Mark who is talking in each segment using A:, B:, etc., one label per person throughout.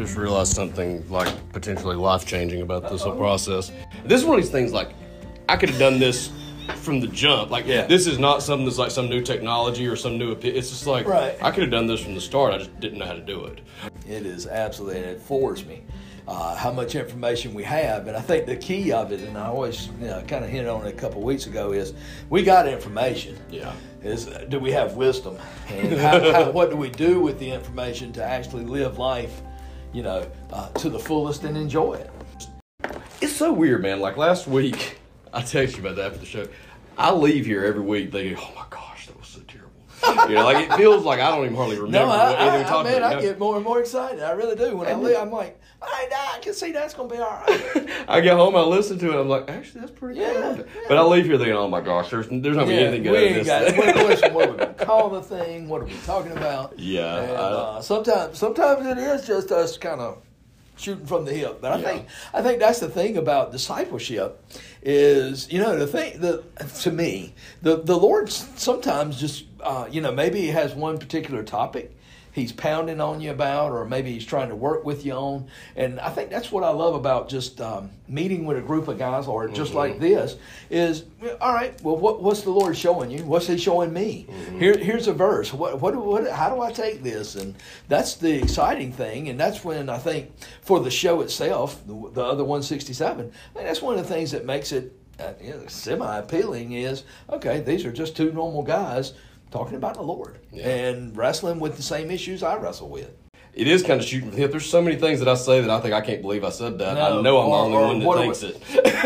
A: just realized something like potentially life-changing about this whole process. This is one of these things like I could have done this from the jump. Like this is not something that's like some new technology or some new opinion. It's just like I could have done this from the start. I just didn't know how to do it.
B: It is absolutely, and it floors me how much information we have. And I think the key of it, and I always kind of hinted on it a couple of weeks ago, is we got information.
A: Yeah.
B: Is do we have wisdom? And what do we do with the information to actually live life, to the fullest and enjoy it?
A: It's so weird, man. Like last week, I texted you about that after the show. I leave here every week thinking, oh my gosh, that was so terrible. Like it feels like I don't even hardly remember what anything we talked about.
B: I get more and more excited. I really do. When I leave, I'm like, I can see that's going to be all right.
A: I get home, I listen to it, I'm like, actually, that's pretty good. But I leave here thinking, oh my gosh, there's not going to be anything good in this.
B: What are we going to call the thing? What are we talking about?
A: Yeah.
B: And, sometimes it is just us kind of shooting from the hip. But I think that's the thing about discipleship is, to me, the Lord sometimes just, maybe he has one particular topic he's pounding on you about, or maybe he's trying to work with you on. And I think that's what I love about just meeting with a group of guys, or just like this, is, all right, well, what's the Lord showing you? What's he showing me? Here's a verse. How do I take this? And that's the exciting thing. And that's when I think for the show itself, the other 167, I think that's one of the things that makes it semi-appealing is, okay, these are just two normal guys talking about the Lord and wrestling with the same issues I wrestle with.
A: It is kind of shooting from the hip. There's so many things that I say that I think I can't believe I said that. I know I'm the only one that thinks it.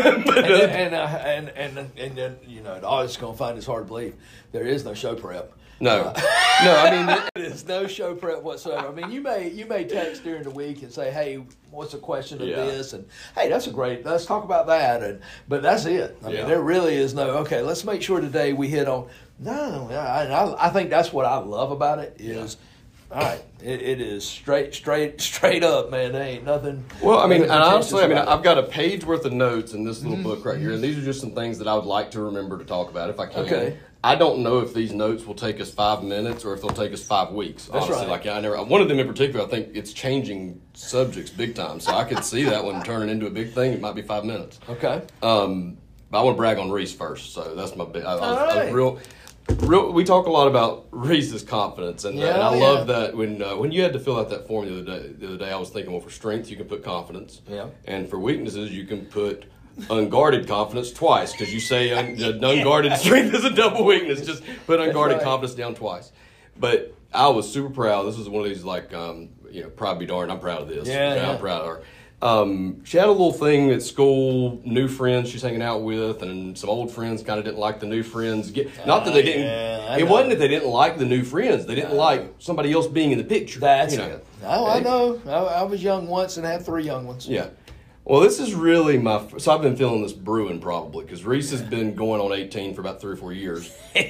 B: And the audience is going to find this hard to believe. There is no show prep.
A: No. I mean,
B: there's no show prep whatsoever. I mean, you may text during the week and say, hey, what's the question of this? And, hey, that's let's talk about that. But that's it. I mean, there really is no, okay, let's make sure today we hit on, I think that's what I love about it is, all right, it is straight up, man. There ain't nothing.
A: Well, I mean, and honestly, I've got a page worth of notes in this little book right here, and these are just some things that I would like to remember to talk about if I can.
B: Okay.
A: I don't know if these notes will take us 5 minutes or if they'll take us 5 weeks.
B: That's
A: honestly.
B: right.
A: One of them in particular, I think it's changing subjects big time. So I could see that one turning into a big thing. It might be 5 minutes.
B: Okay.
A: But I want to brag on Reese first. So that's my big. I was we talk a lot about Reese's confidence, and I love that when you had to fill out that form the other day, I was thinking, well, for strength you can put confidence, and for weaknesses you can put unguarded confidence twice, because you say unguarded strength is a double weakness. Just put unguarded confidence down twice. But I was super proud. This was one of these proud be darned. I'm proud of this. I'm proud of her. She had a little thing at school, new friends she's hanging out with, and some old friends kind of didn't like the new friends. Not that they didn't. It wasn't that they didn't like the new friends. They didn't like somebody else being in the picture.
B: That's it. Oh, I know. I was young once and had 3 young ones.
A: Yeah. Well, this is really so I've been feeling this brewing probably because Reese has been going on 18 for about 3 or 4 years.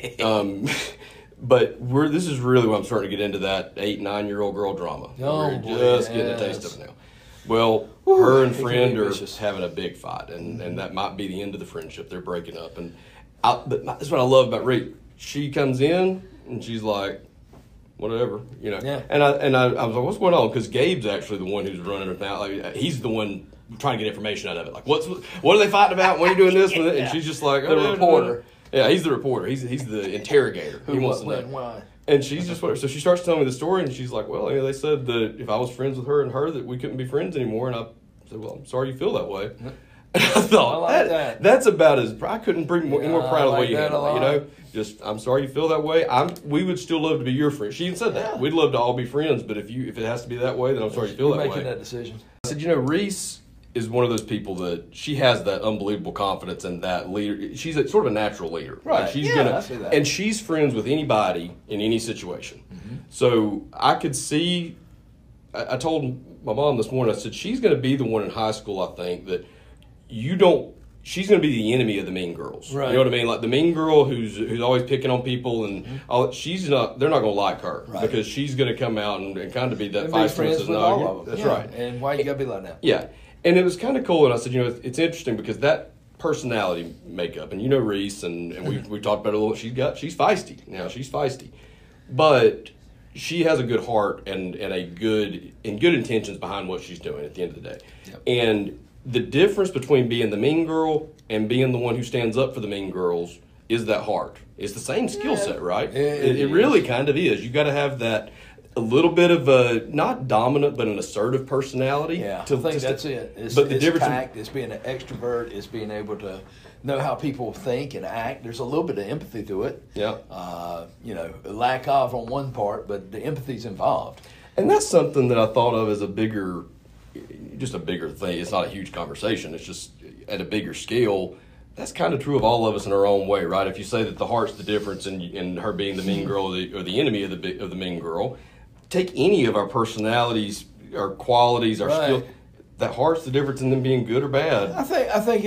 A: But this is really when I'm starting to get into that 8-9-year-old girl drama. We're just getting a taste of it now. Well, her and friend are having a big fight, and that might be the end of the friendship. They're breaking up, but that's what I love about Reese. She comes in and she's like, whatever,
B: Yeah.
A: And I was like, what's going on? Because Gabe's actually the one who's running it now. Like he's the one trying to get information out of it. Like, what are they fighting about? When are you doing this? And she's just like
B: the reporter.
A: Yeah, he's the reporter. He's the interrogator.
B: Who wants to know why?
A: And she's just so she starts telling me the story, and she's like, well, they said that if I was friends with her and her, that we couldn't be friends anymore. And I said, well, I'm sorry you feel that way. And I thought, that's about I couldn't bring any more proud of the way you handle it. Just, I'm sorry you feel that way. We would still love to be your friend. She even said that. We'd love to all be friends, but if it has to be that way, then I'm sorry you feel that way.
B: Making that decision.
A: I said, Reese is one of those people that she has that unbelievable confidence and that leader. She's sort of a natural leader.
B: Right.
A: I see that. And she's friends with anybody in any situation. Mm-hmm. So I could see, I told my mom this morning, I said, she's going to be the one in high school, I think, that she's going to be the enemy of the mean girls.
B: Right.
A: You know what I mean? Like the mean girl who's always picking on people, and they're not going to like her because she's going to come out and kind of be that
B: feisty. Friends with all of them.
A: That's right.
B: And why you got to be like that?
A: Yeah. And it was kind of cool, and I said, it's interesting because that personality makeup, and Reese, and we talked about it a little. She's feisty. Now she's feisty, but she has a good heart and good intentions behind what she's doing at the end of the day. Yep. And the difference between being the mean girl and being the one who stands up for the mean girls is that heart. It's the same skill set, right? It really kind of is. You got to have that a little bit of a not dominant but an assertive personality.
B: Yeah, I think that's it. It's tact. It's being an extrovert. It's being able to know how people think and act. There's a little bit of empathy to it.
A: Yeah.
B: Lack of on one part, but the empathy's involved.
A: And that's something that I thought of as a bigger thing. It's not a huge conversation. It's just at a bigger scale. That's kind of true of all of us in our own way, right? If you say that the heart's the difference in her being the mean girl or the enemy of the mean girl, take any of our personalities, our qualities, our skill. That heart's the difference in them being good or bad.
B: I think.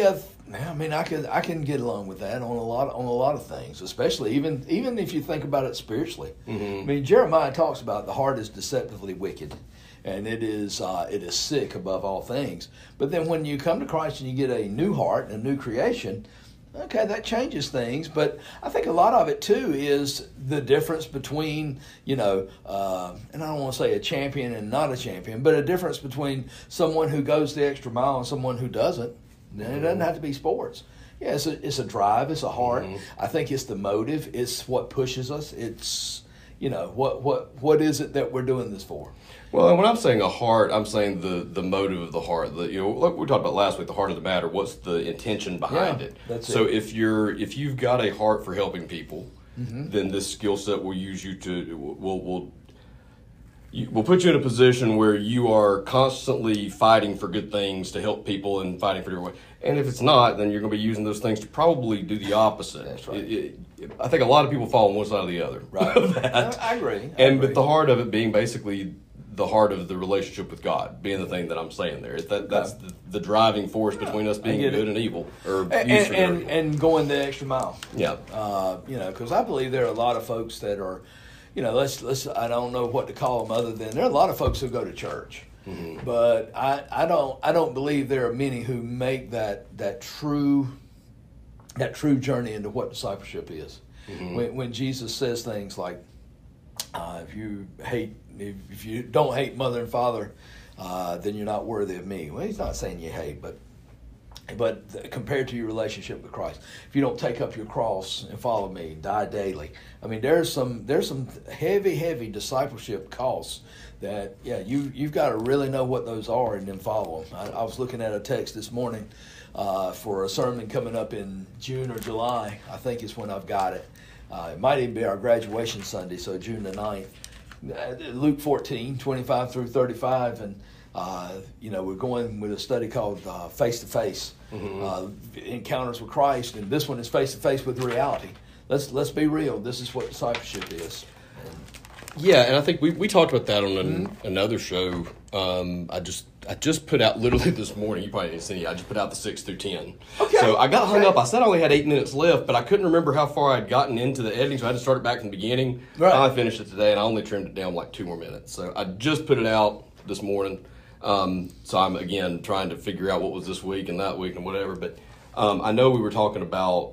B: I can get along with that on a lot of things, especially even if you think about it spiritually. Mm-hmm. I mean, Jeremiah talks about the heart is deceptively wicked, and it is sick above all things. But then when you come to Christ and you get a new heart and a new creation, okay, that changes things. But I think a lot of it too is the difference between and I don't want to say a champion and not a champion, but a difference between someone who goes the extra mile and someone who doesn't. And it doesn't have to be sports. Yeah, it's a drive. It's a heart. Mm-hmm. I think it's the motive. It's what pushes us. It's what is it that we're doing this for?
A: Well, when I'm saying a heart, I'm saying the motive of the heart. Like we talked about last week, the heart of the matter. What's the intention behind it?
B: That's
A: so
B: it.
A: if you've got a heart for helping people, mm-hmm. then this skill set will use you to we'll put you in a position where you are constantly fighting for good things to help people and fighting for different ways. And if it's not, then you're going to be using those things to probably do the opposite.
B: That's right.
A: I think a lot of people fall on one side or the other.
B: Right. I agree.
A: But the heart of it being basically the heart of the relationship with God, being the thing that I'm saying there. That's the driving force between us being good and evil.
B: And going the extra mile.
A: Yeah.
B: Because I believe there are a lot of folks that are, let's I don't know what to call them other than there are a lot of folks who go to church. Mm-hmm. But I don't believe there are many who make that true journey into what discipleship is. Mm-hmm. When Jesus says things like, if you don't hate mother and father, then you're not worthy of me. Well, he's not saying you hate, but compared to your relationship with Christ, if you don't take up your cross and follow me, die daily. I mean, there's some heavy discipleship costs that you've got to really know what those are and then follow them. I was looking at a text this morning for a sermon coming up in June or July. I think is when I've got it. It might even be our graduation Sunday, so June the 9th. Luke 14, 25 through 35, and we're going with a study called Face to Face, Encounters with Christ, and this one is face to face with reality. Let's be real. This is what discipleship is.
A: Yeah, and I think we talked about that on another show. I just put out literally this morning. You probably didn't see it. I just put out the 6 through 10.
B: Okay.
A: So I got hung up. I said I only had 8 minutes left, but I couldn't remember how far I'd gotten into the editing, so I had to start it back from the beginning.
B: Right.
A: I finished it today, and I only trimmed it down like 2 more minutes. So I just put it out this morning. So I'm again trying to figure out what was this week and that week and whatever. But I know we were talking about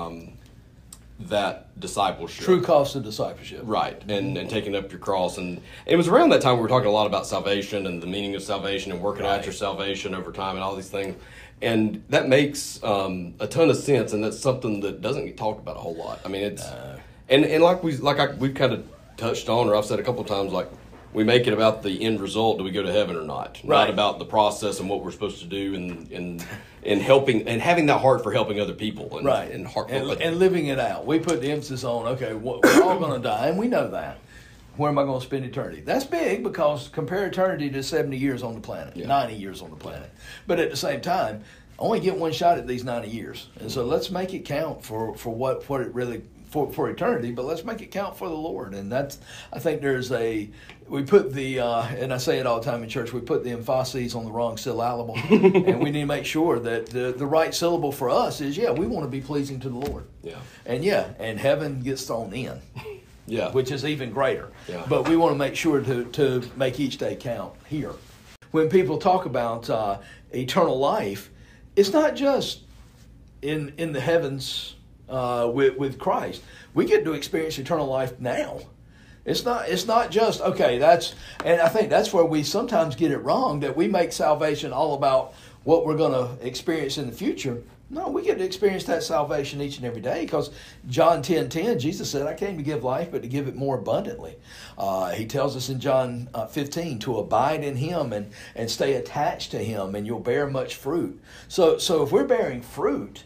A: that discipleship.
B: True cost of discipleship.
A: Right, and taking up your cross. And it was around that time we were talking a lot about salvation and the meaning of salvation and working out your salvation over time and all these things. And that makes a ton of sense, and that's something that doesn't get talked about a whole lot. I mean, it's and we've kind of touched on, or I've said a couple of times, like, we make it about the end result. Do we go to heaven or not?
B: Right.
A: Not about the process and what we're supposed to do and helping and having that heart for helping other people. And,
B: right. And living it out. We put the emphasis on, okay, we're all going to die, and we know that. Where am I going to spend eternity? That's big because compare eternity to 70 years on the planet, 90 years on the planet. But at the same time, I only get one shot at these 90 years. And so let's make it count for what it really for eternity, but let's make it count for the Lord. And that's, I think we put the, and I say it all the time in church, we put the emphases on the wrong syllable. And we need to make sure that the right syllable for us is, we want to be pleasing to the Lord.
A: Yeah.
B: And heaven gets thrown in.
A: Yeah.
B: Which is even greater.
A: Yeah.
B: But we want to make sure to make each day count here. When people talk about eternal life, it's not just in the heavens with Christ. We get to experience eternal life now. It's not just, okay, and I think that's where we sometimes get it wrong, that we make salvation all about what we're going to experience in the future. No, we get to experience that salvation each and every day, because John 10:10, Jesus said, I came to give life, but to give it more abundantly. He tells us in John 15 to abide in him and stay attached to him, and you'll bear much fruit. So if we're bearing fruit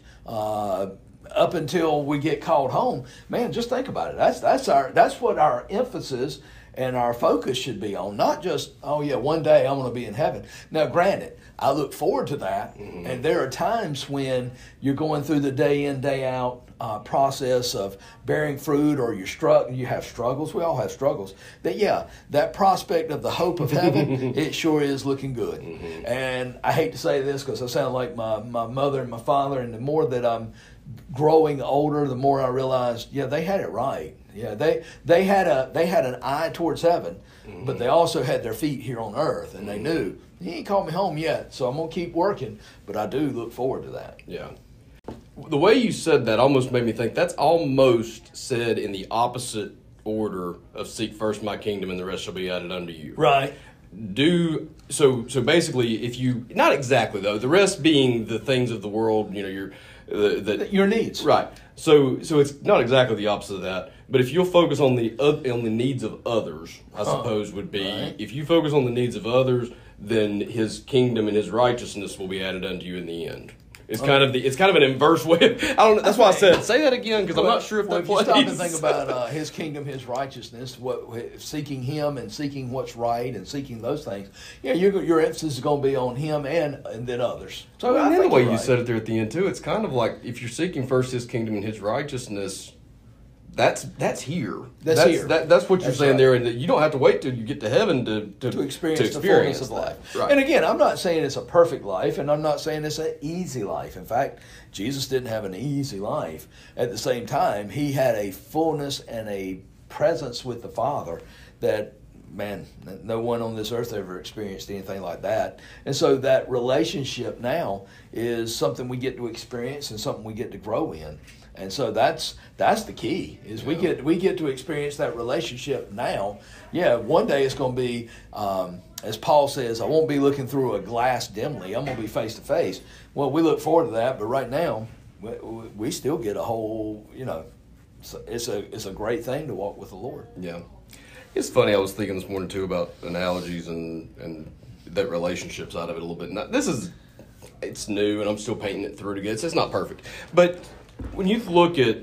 B: up until we get called home, man, just think about it. That's what our emphasis and our focus should be on. Not just, oh yeah, one day I'm going to be in heaven. Now, granted, I look forward to that, and there are times when you're going through the day in, day out process of bearing fruit, or you have struggles. We all have struggles. That prospect of the hope of heaven, it sure is looking good. And I hate to say this because I sound like my mother and my father, and the more that I'm growing older, the more I realized, they had it right. Yeah, they had an eye towards heaven, but they also had their feet here on earth, and they knew, he ain't called me home yet, so I'm going to keep working, but I do look forward to that.
A: Yeah. The way you said that almost made me think that's almost said in the opposite order of seek first my kingdom and the rest shall be added unto you.
B: Right.
A: So basically, if you, not exactly though, the rest being the things of the world, your
B: needs.
A: Right. So it's not exactly the opposite of that. But if you'll focus on the needs of others, I suppose would be, right. If you focus on the needs of others, then his kingdom and his righteousness will be added unto you in the end. It's kind of an inverse way. That's why I said say that again, because I'm not sure if that plays.
B: If you stop and think about his kingdom, his righteousness, seeking him and seeking what's right and seeking those things. Yeah, your emphasis is going to be on him and then others.
A: So I think the way you said it there at the end too, it's kind of like if you're seeking first his kingdom and his righteousness. That's here. That's what you're saying right there, and you don't have to wait till you get to heaven to experience the fullness of life. Right.
B: And again, I'm not saying it's a perfect life, and I'm not saying it's an easy life. In fact, Jesus didn't have an easy life. At the same time, he had a fullness and a presence with the Father that, man, no one on this earth ever experienced anything like that. And so that relationship now is something we get to experience and something we get to grow in. And so that's the key, is we get to experience that relationship now. Yeah, one day it's going to be, as Paul says, I won't be looking through a glass dimly. I'm going to be face to face. Well, we look forward to that, but right now we still get a whole, it's a great thing to walk with the Lord.
A: Yeah. It's funny, I was thinking this morning too about analogies and that relationship side of it a little bit. Now, it's new and I'm still painting it through to get it's not perfect. But when you look at,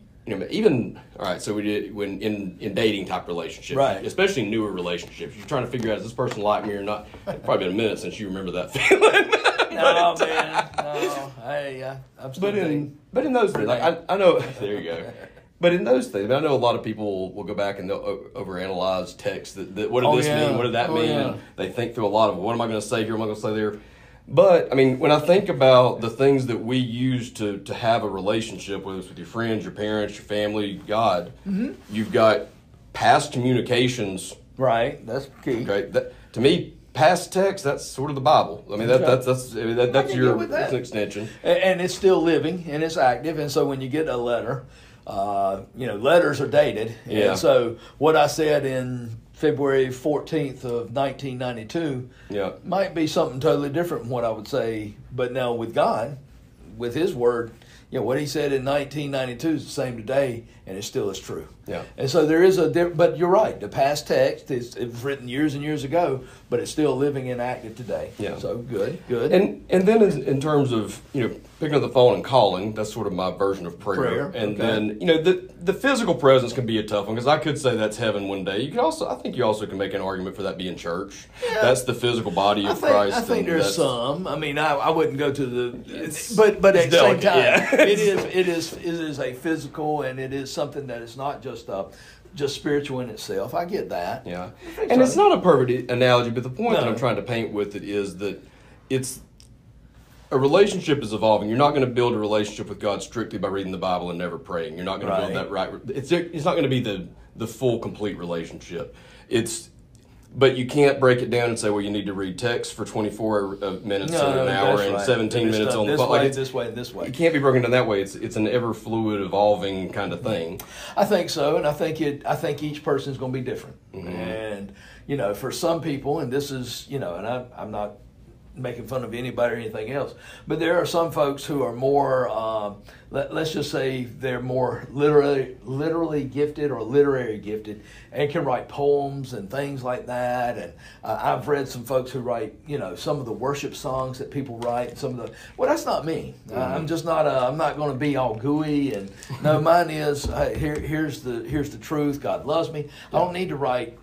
A: even, all right, so we did when in dating type relationships,
B: right,
A: especially newer relationships, you're trying to figure out, is this person like me or not? It's probably been a minute since you remember that feeling.
B: No, man, no. Hey, I'm still
A: but in those things, like I know, there you go. But in those things, I know a lot of people will go back and they'll overanalyze text. That what did this mean? What did that mean? Yeah. And they think through a lot of, what am I going to say here? What am I going to say there? But, when I think about the things that we use to have a relationship, whether it's with your friends, your parents, your family, God, you've got past communications.
B: Right, that's key.
A: Okay, to me, past text, that's sort of the Bible. That's an extension.
B: And it's still living, and it's active, and so when you get a letter, letters are dated.
A: Yeah.
B: And so what I said in February 14th of 1992 might be something totally different from what I would say. But now with God, with his word, what he said in 1992 is the same today, and it still is true.
A: Yeah.
B: And so there is but you're right, the past text it was written years and years ago, but it's still living and active today.
A: Yeah.
B: So good.
A: And then in terms of, picking up the phone and calling, that's sort of my version of prayer. And then, the physical presence can be a tough one, because I could say that's heaven one day. I think you also can make an argument for that being church. Yeah. That's the physical body of Christ.
B: I think there's some. I wouldn't go to the, but at the same time, it is a physical, and it is something that is not just spiritual in itself. I get that.
A: Yeah. And it's not a perfect analogy, but the point that I'm trying to paint with it is that a relationship is evolving. You're not going to build a relationship with God strictly by reading the Bible and never praying. You're not going to build that right. It's not going to be the full, complete relationship. But you can't break it down and say, well, you need to read text for 24 minutes or an hour and 17 minutes on the phone.
B: This way, and this way.
A: It can't be broken down that way. It's an ever fluid, evolving kind of thing.
B: I think so, and I think each person is going to be different. And for some people, and this is and I'm not making fun of anybody or anything else, but there are some folks who are more let's just say they're more literally gifted or literary gifted and can write poems and things like that. And I've read some folks who write some of the worship songs that people write, that's not me. I'm just not I'm not going to be all gooey, and no, mine is here's the truth. God loves me. I don't need to write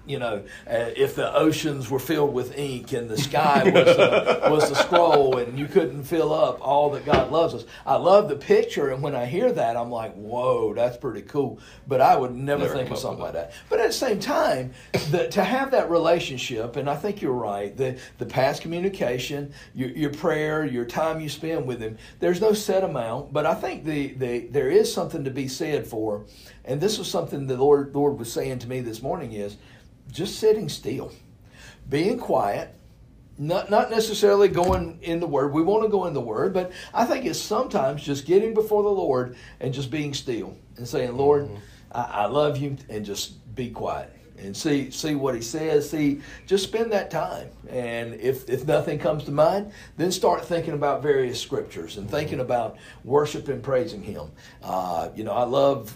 B: if the oceans were filled with ink and the sky was the scroll and you couldn't fill up all that God loves us. I love the picture, and when I hear that, I'm like, whoa, that's pretty cool. But I would never think of something like that. But at the same time, to have that relationship, and I think you're right, the past communication, your prayer, your time you spend with Him, there's no set amount. But I think there is something to be said for, and this was something the Lord was saying to me this morning, is just sitting still, being quiet. Not necessarily going in the Word. We want to go in the Word, but I think it's sometimes just getting before the Lord and just being still and saying, Lord, I love you, and just be quiet and see what He says. Just spend that time. And if nothing comes to mind, then start thinking about various scriptures and thinking about worship and praising Him. I love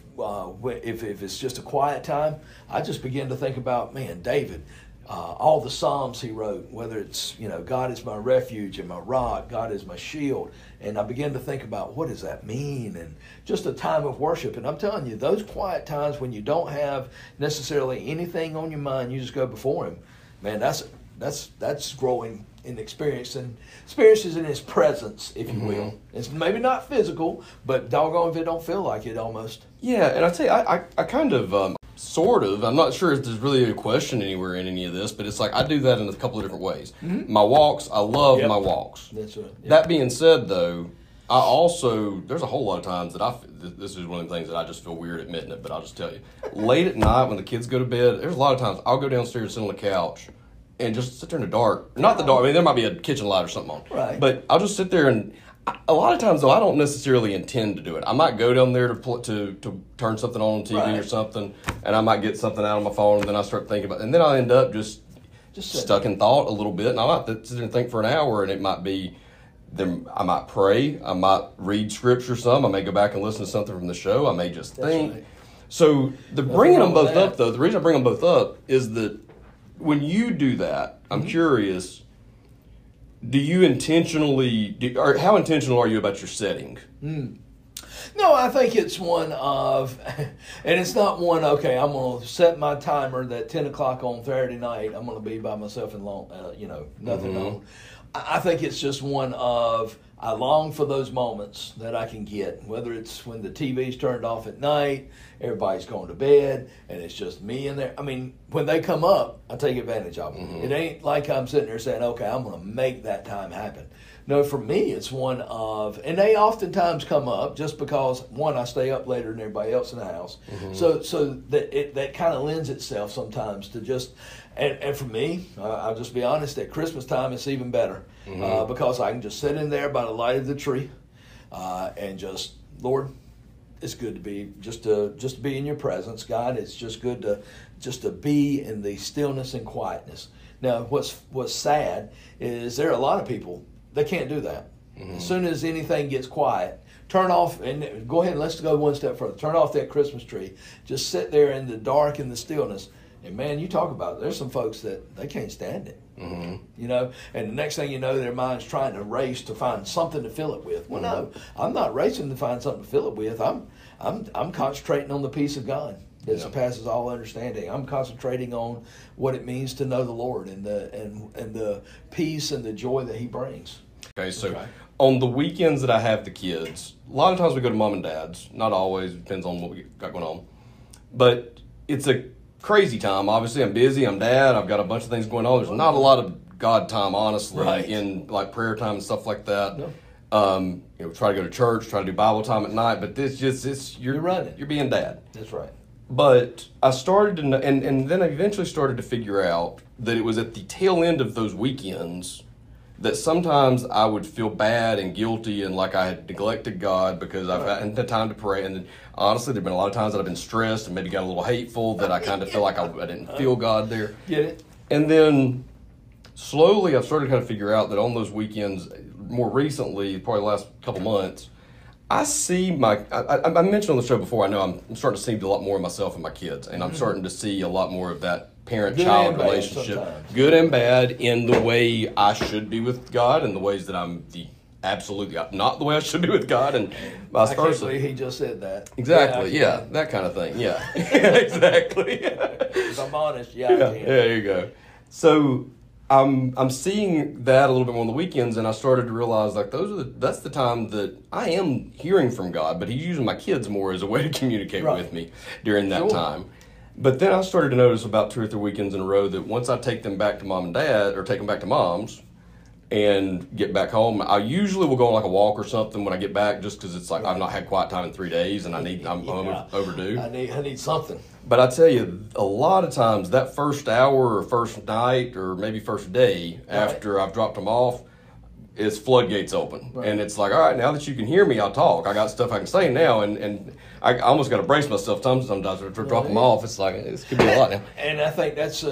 B: if it's just a quiet time, I just begin to think about, David. All the Psalms he wrote, whether it's, God is my refuge and my rock, God is my shield. And I begin to think about, what does that mean? And just a time of worship. And I'm telling you, those quiet times when you don't have necessarily anything on your mind, you just go before Him. Man, that's growing in experiences in His presence, if you will. It's maybe not physical, but doggone if it don't feel like it almost.
A: Yeah, and I tell you, I kind of... Sort of. I'm not sure if there's really a question anywhere in any of this, but it's like I do that in a couple of different ways. My walks, I love my walks.
B: That's right. Yep.
A: That being said, though, there's a whole lot of times that this is one of the things that I just feel weird admitting it, but I'll just tell you. Late at night when the kids go to bed, there's a lot of times I'll go downstairs, sit on the couch, and just sit there in the dark. Not the dark. I mean, there might be a kitchen light or something on.
B: Right.
A: But I'll just sit there and... A lot of times, though, I don't necessarily intend to do it. I might go down there to turn something on TV or something, and I might get something out on my phone, and then I start thinking about it. And then I end up just stuck in thought a little bit, and I might sit there and think for an hour, and it might be... I might pray, I might read scripture some, I may go back and listen to something from the show, I may just think. Right. So bringing them both up, though, the reason I bring them both up is that when you do that, I'm curious... Do you or how intentional are you about your setting?
B: No, I think it's one of, and it's not one, okay, I'm going to set my timer that 10 o'clock on Saturday night, I'm going to be by myself and nothing on. I think it's just one of, I long for those moments that I can get, whether it's when the TV's turned off at night, everybody's going to bed, and it's just me in there. I mean, when they come up, I take advantage of them. It ain't like I'm sitting there saying, okay, I'm going to make that time happen. No, for me, it's one of, and they oftentimes come up just because, one, I stay up later than everybody else in the house. So that kind of lends itself sometimes to just, and for me, I'll just be honest, at Christmas time, it's even better because I can just sit in there by the light of the tree and just, Lord, it's good to be, just to be in your presence. God, it's just good to be in the stillness and quietness. Now, what's sad is there are a lot of people, they can't do that. As soon as anything gets quiet, turn off, and go ahead and let's go one step further. Turn off that Christmas tree. Just sit there in the dark and the stillness. And man, you talk about it. There's some folks that they can't stand it. And the next thing you know, their mind's trying to race to find something to fill it with. Well, no, I'm not racing to find something to fill it with. I'm concentrating on the peace of God that surpasses all understanding. I'm concentrating on what it means to know the Lord and the peace and the joy that He brings.
A: Okay, so on the weekends that I have the kids, a lot of times we go to mom and dad's. Not always, depends on what we got going on. But it's a crazy time. Obviously, I'm busy. I'm dad. I've got a bunch of things going on. There's not a lot of God time, honestly, in like prayer time and stuff like that.
B: No.
A: Try to go to church, try to do Bible time at night. But you're running. You're being dad.
B: That's right.
A: But I started to, and then I eventually started to figure out that it was at the tail end of those weekends that sometimes I would feel bad and guilty and like I had neglected God because I've hadn't had time to pray. And then, honestly, there have been a lot of times that I've been stressed and maybe got a little hateful that I kind of feel like I didn't feel God there.
B: Get it?
A: And then slowly I've started to kind of figure out that on those weekends, more recently, probably the last couple months, I see I mentioned on the show before, I know I'm starting to see a lot more of myself and my kids, and I'm starting to see a lot more of that parent-child relationship, good and bad, in the way I should be with God and the ways that I'm absolutely not the way I should be with God, and vice versa.
B: He just said that.
A: Exactly, yeah, that kind of thing, yeah. Exactly.
B: If I'm honest, I can.
A: There you go. So I'm seeing that a little bit more on the weekends, and I started to realize like that's the time that I am hearing from God, but He's using my kids more as a way to communicate with me during that time. But then I started to notice about 2 or 3 weekends in a row that once I take them back to mom and dad, or take them back to mom's, and get back home, I usually will go on like a walk or something when I get back, just because it's like I've not had quiet time in 3 days, and I'm overdue.
B: I need something.
A: But I tell you, a lot of times that first hour or first night or maybe first day after I've dropped them off, it's floodgates open. Right. And it's like, all right, now that you can hear me, I'll talk. I got stuff I can say now, and I almost got to brace myself sometimes to drop them off. It's like, this could be a lot now.
B: And I think that's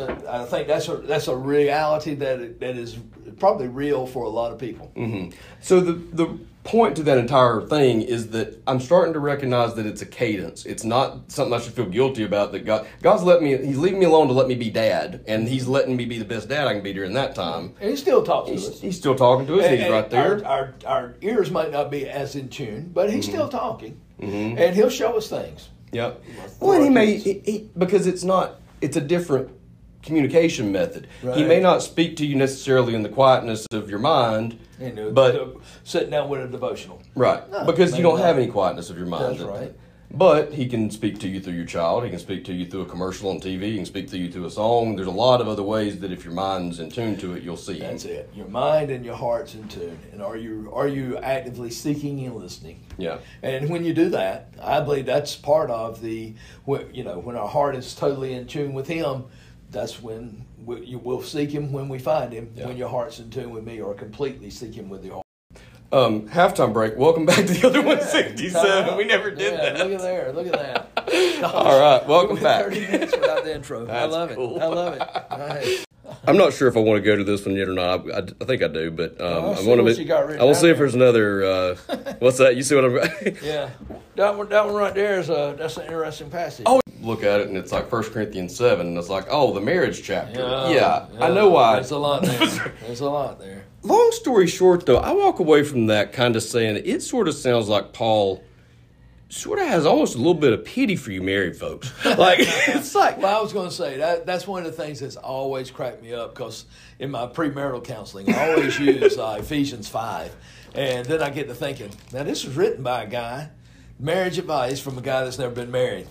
B: a reality that is probably real for a lot of people.
A: Mm-hmm. So the point to that entire thing is that I'm starting to recognize that it's a cadence. It's not something I should feel guilty about. That God's He's leaving me alone to let me be dad, and He's letting me be the best dad I can be during that time.
B: And He still talks to us.
A: He's still talking to us. He's right there.
B: Our ears might not be as in tune, but He's still talking, and He'll show us things.
A: Yep. Well, and because it's a different communication method. Right. He may not speak to you necessarily in the quietness of your mind, but
B: sitting down with a devotional.
A: Right. No, because you don't have any quietness of your mind.
B: That's right.
A: But He can speak to you through your child. He can speak to you through a commercial on TV. He can speak to you through a song. There's a lot of other ways that if your mind's in tune to it, you'll see Him.
B: That's it. Your mind and your heart's in tune. And are you actively seeking and listening?
A: Yeah.
B: And when you do that, I believe that's part of when our heart is totally in tune with Him, that's when we'll seek Him when we find Him. Yeah. When your heart's in tune with me, or completely seek Him with your heart.
A: Halftime break. Welcome back to the other 167. We never did that.
B: Look at that.
A: All right, welcome back.
B: 30 minutes without the intro. I love
A: cool.
B: it. I love it. Nice.
A: I'm not sure if I want to go to this one yet or not. I think I do, but I want to see if there's another. What's that? You see what I'm?
B: Yeah, that one right there is that's an interesting passage.
A: Oh, look at it and it's like 1 Corinthians 7, and it's like, the marriage chapter. Yeah, I know why.
B: There's a lot there. There's a lot there.
A: Long story short, though, I walk away from that kind of saying it sort of sounds like Paul sort of has almost a little bit of pity for you married folks. Like, it's like...
B: Well, I was going to say, that's one of the things that's always cracked me up, because in my premarital counseling, I always use Ephesians 5. And then I get to thinking, now this was written by a guy, marriage advice from a guy that's never been married.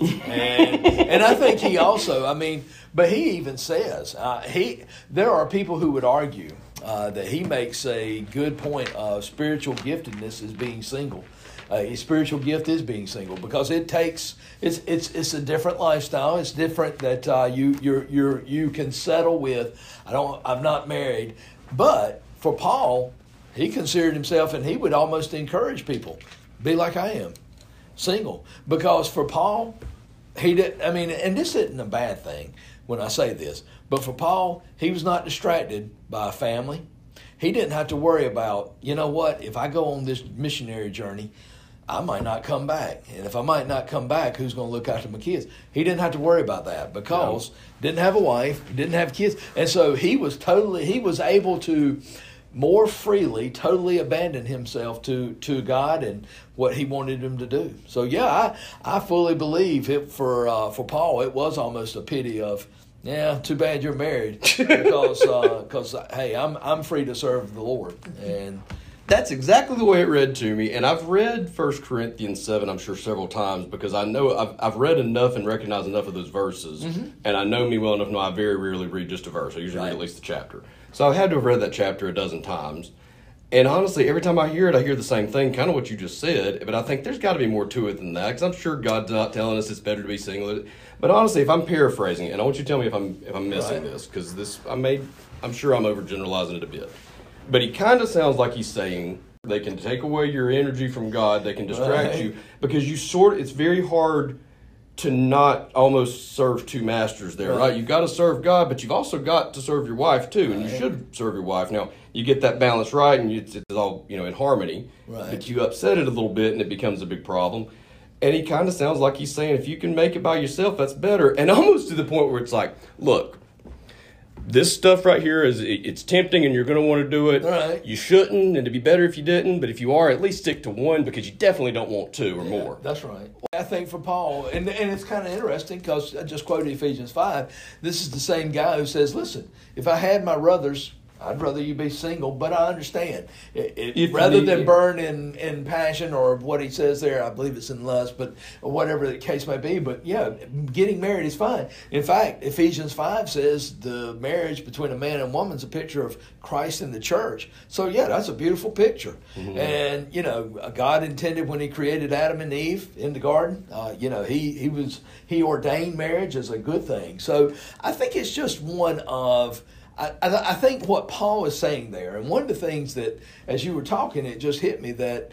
B: And I think he also, but he even says, there are people who would argue that he makes a good point of spiritual giftedness as being single. A spiritual gift is being single, because it's a different lifestyle. It's different that you can settle with. I'm not married, but for Paul, he considered himself, and he would almost encourage people, be like I am, single, because for Paul, he did. And this isn't a bad thing when I say this, but for Paul, he was not distracted by a family. He didn't have to worry about, if I go on this missionary journey, I might not come back. And if I might not come back, who's going to look after my kids? He didn't have to worry about that, because didn't have a wife, didn't have kids. And so he was able to more freely, totally abandon himself to God and what He wanted him to do. So I fully believe for Paul, it was almost a pity of, too bad you're married, because hey, I'm free to serve the Lord. And
A: that's exactly the way it read to me. And I've read 1 Corinthians 7, I'm sure, several times, because I know I've read enough and recognized enough of those verses. And I know me well enough to know I very rarely read just a verse. I usually read at least the chapter. So I've had to have read that chapter a dozen times. And honestly, every time I hear it, I hear the same thing, kind of what you just said. But I think there's got to be more to it than that, because I'm sure God's not telling us it's better to be single. But honestly, if I'm paraphrasing it, and I want you to tell me if I'm missing this, because I'm sure I'm overgeneralizing it a bit. But he kind of sounds like he's saying they can take away your energy from God, they can distract you, because it's very hard to not almost serve two masters there, right? You've got to serve God, but you've also got to serve your wife too, and you should serve your wife. Now, you get that balance right, and it's all in harmony. Right. But you upset it a little bit, and it becomes a big problem. And he kind of sounds like he's saying, if you can make it by yourself, that's better. And almost to the point where it's like, look, this stuff right here it's tempting, and you're going to want to do it.
B: Right.
A: You shouldn't, and it'd be better if you didn't. But if you are, at least stick to one, because you definitely don't want two or more.
B: That's right. I think for Paul, and it's kind of interesting, because I just quoted Ephesians 5. This is the same guy who says, listen, if I had my brothers, I'd rather you be single, but I understand. Rather than burn in passion, or what he says there, I believe it's in lust, but whatever the case may be. But yeah, getting married is fine. In fact, Ephesians 5 says the marriage between a man and woman is a picture of Christ and the church. So yeah, that's a beautiful picture. Mm-hmm. And God intended, when he created Adam and Eve in the garden, he ordained marriage as a good thing. So I think it's just one of... I think what Paul is saying there, and one of the things that, as you were talking, it just hit me that,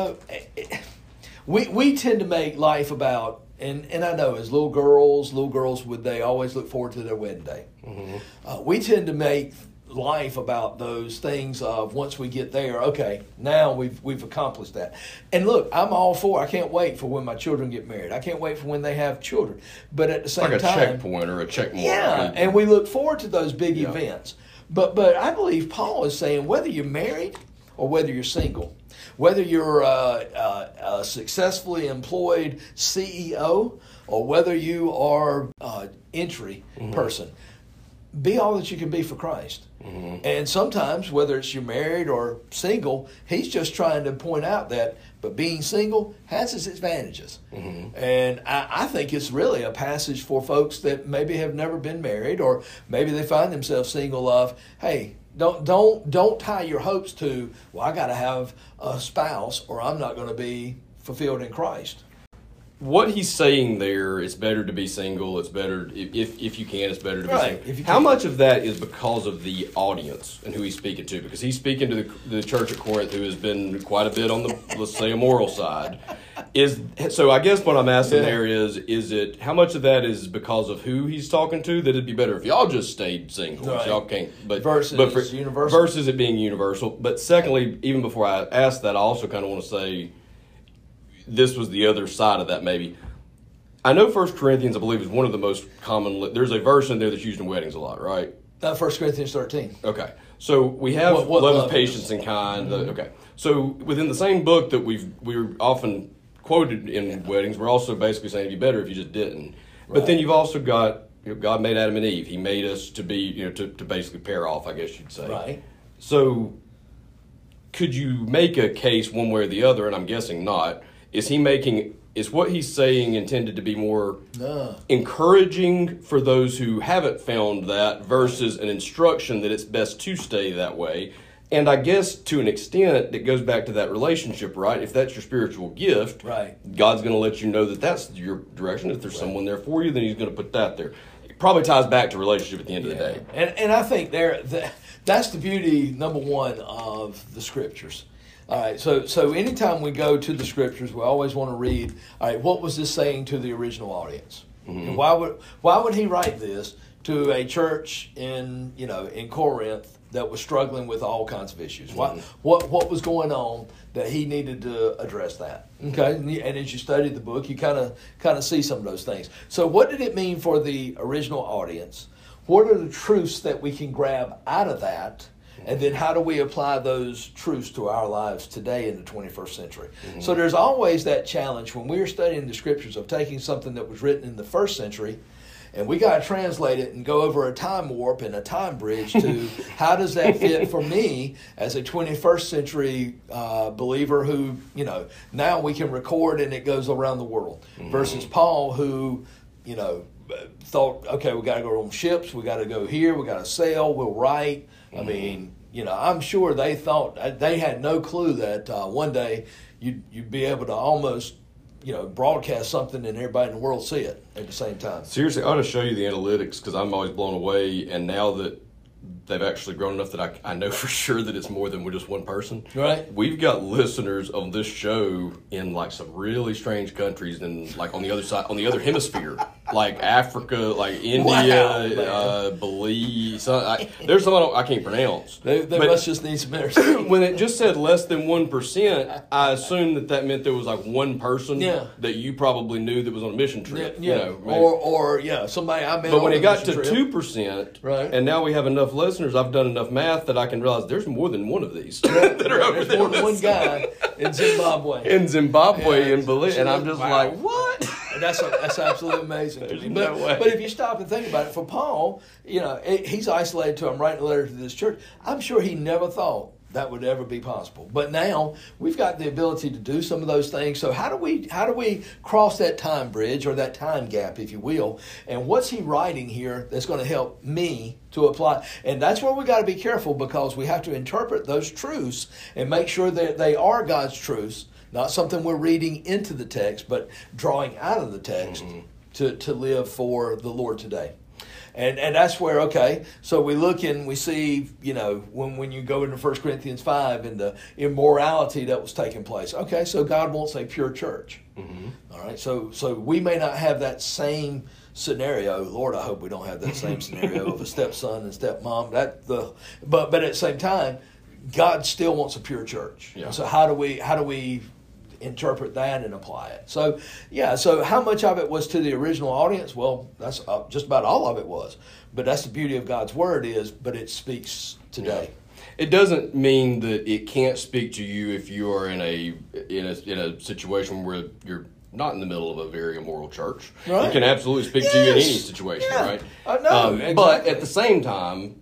B: we tend to make life about, and I know as little girls, they always look forward to their wedding day. Mm-hmm. We tend to make life about those things of, once we get there, okay, now we've accomplished that. And look, I'm all for, I can't wait for when my children get married. I can't wait for when they have children. But at the same time,
A: like a checkpoint or a check mark.
B: Yeah, and we look forward to those big events. But I believe Paul is saying, whether you're married or whether you're single, whether you're a successfully employed CEO or whether you are an entry person, be all that you can be for Christ. Mm-hmm. And sometimes, whether it's you're married or single, he's just trying to point out that, but being single has its advantages. Mm-hmm. And I think it's really a passage for folks that maybe have never been married, or maybe they find themselves single, of, hey, don't tie your hopes to, well, I got to have a spouse or I'm not going to be fulfilled in Christ.
A: What he's saying there, it's better to be single. It's better, if you can, it's better to be single. How much of that is because of the audience and who he's speaking to? Because he's speaking to the church at Corinth, who has been quite a bit on the, let's say, immoral side. So I guess what I'm asking there is it, how much of that is because of who he's talking to, that it'd be better if y'all just stayed single, if y'all can't,
B: versus universal,
A: versus it being universal. But secondly, even before I ask that, I also kind of want to say, this was the other side of that maybe. I know 1 Corinthians, I believe, is one of the most common... There's a verse in there that's used in weddings a lot, right?
B: 1 Corinthians 13.
A: Okay. So we have love, patience, and kind. Mm-hmm. Okay. So within the same book that we're often quoted in weddings, we're also basically saying it'd be better if you just didn't. Right. But then you've also got, God made Adam and Eve. He made us to be, to basically pair off, I guess you'd say.
B: Right.
A: So could you make a case one way or the other, and I'm guessing not, is what he's saying intended to be more encouraging for those who haven't found that, versus an instruction that it's best to stay that way? And I guess to an extent, it goes back to that relationship, right? If that's your spiritual gift,
B: right,
A: God's going to let you know that that's your direction. If there's someone there for you, then he's going to put that there. It probably ties back to relationship at the end of the day.
B: And I think that's the beauty, number one, of the Scriptures. All right, so anytime we go to the Scriptures, we always want to read, all right, what was this saying to the original audience? Mm-hmm. And why would he write this to a church in Corinth that was struggling with all kinds of issues? Mm-hmm. What was going on that he needed to address that? Okay, and as you study the book, you kind of see some of those things. So what did it mean for the original audience? What are the truths that we can grab out of that? And then how do we apply those truths to our lives today in the 21st century? Mm-hmm. So there's always that challenge when we're studying the Scriptures of taking something that was written in the first century, and we got to translate it and go over a time warp and a time bridge to how does that fit for me as a 21st century believer who, now we can record and it goes around the world, mm-hmm. versus Paul who, thought, okay, we got to go on ships, we got to go here, we got to sail, we'll write. I mean, I'm sure they thought, they had no clue that one day you'd be able to almost, broadcast something and everybody in the world see it at the same time.
A: Seriously, I ought to show you the analytics because I'm always blown away. And now that they've actually grown enough that I know for sure that it's more than just one person.
B: Right.
A: We've got listeners on this show in like some really strange countries and like on the other side, on the other hemisphere, like Africa, like India, Belize. There's some I can't pronounce.
B: They must just need some entertainment.
A: When it just said less than 1%, I assumed that meant there was like one person that you probably knew that was on a mission trip.
B: Yeah. Or somebody I met.
A: But when it got to
B: trip.
A: 2%,
B: right.
A: And now we have enough listeners, I've done enough math that I can realize there's more than one of these that are over
B: There's
A: there.
B: more than one guy in Zimbabwe.
A: In Belize, and I'm just like, what?
B: That's absolutely amazing.
A: There's no way.
B: But if you stop and think about it, for Paul, he's isolated to him, writing a letter to this church. I'm sure he never thought that would ever be possible. But now we've got the ability to do some of those things. So how do we cross that time bridge or that time gap, if you will? And what's he writing here that's going to help me to apply? And that's where we got to be careful, because we have to interpret those truths and make sure that they are God's truths, not something we're reading into the text, but drawing out of the text to live for the Lord today. And that's where, okay, so we look and we see, when you go into 1 Corinthians 5 and the immorality that was taking place. Okay, so God wants a pure church. All right, so we may not have that same scenario. Lord, I hope we don't have that same scenario of a stepson and stepmom. But at the same time, God still wants a pure church.
A: Yeah.
B: So how do we interpret that and apply it? So how much of it was to the original audience? Well, that's just about all of it was. But that's the beauty of God's word but it speaks today.
A: Yeah. It doesn't mean that it can't speak to you if you are in a situation where you're not in the middle of a very immoral church.
B: Right.
A: It can absolutely speak to you in any situation, right?
B: No, exactly.
A: But at the same time,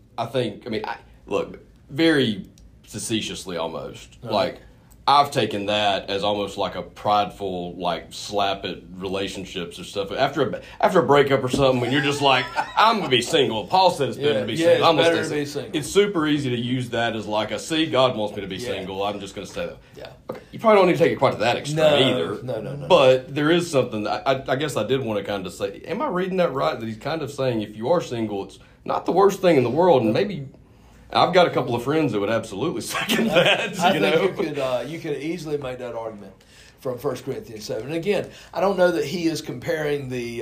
A: look, very facetiously almost, like, I've taken that as almost like a prideful, like, slap at relationships or stuff. After a breakup or something, when you're just like, I'm going to be single. Paul said it's better to be single. I'm
B: better to be single.
A: It's super easy to use that as like God wants me to be single. I'm just going to stay there.
B: Yeah.
A: Okay. You probably don't need to take it quite to that extreme either.
B: No.
A: But there is something that I guess I did want to kind of say, am I reading that right? That he's kind of saying if you are single, it's not the worst thing in the world, and maybe... I've got a couple of friends that would absolutely second that.
B: I think you could easily make that argument from 1 Corinthians 7. And again, I don't know that he is comparing the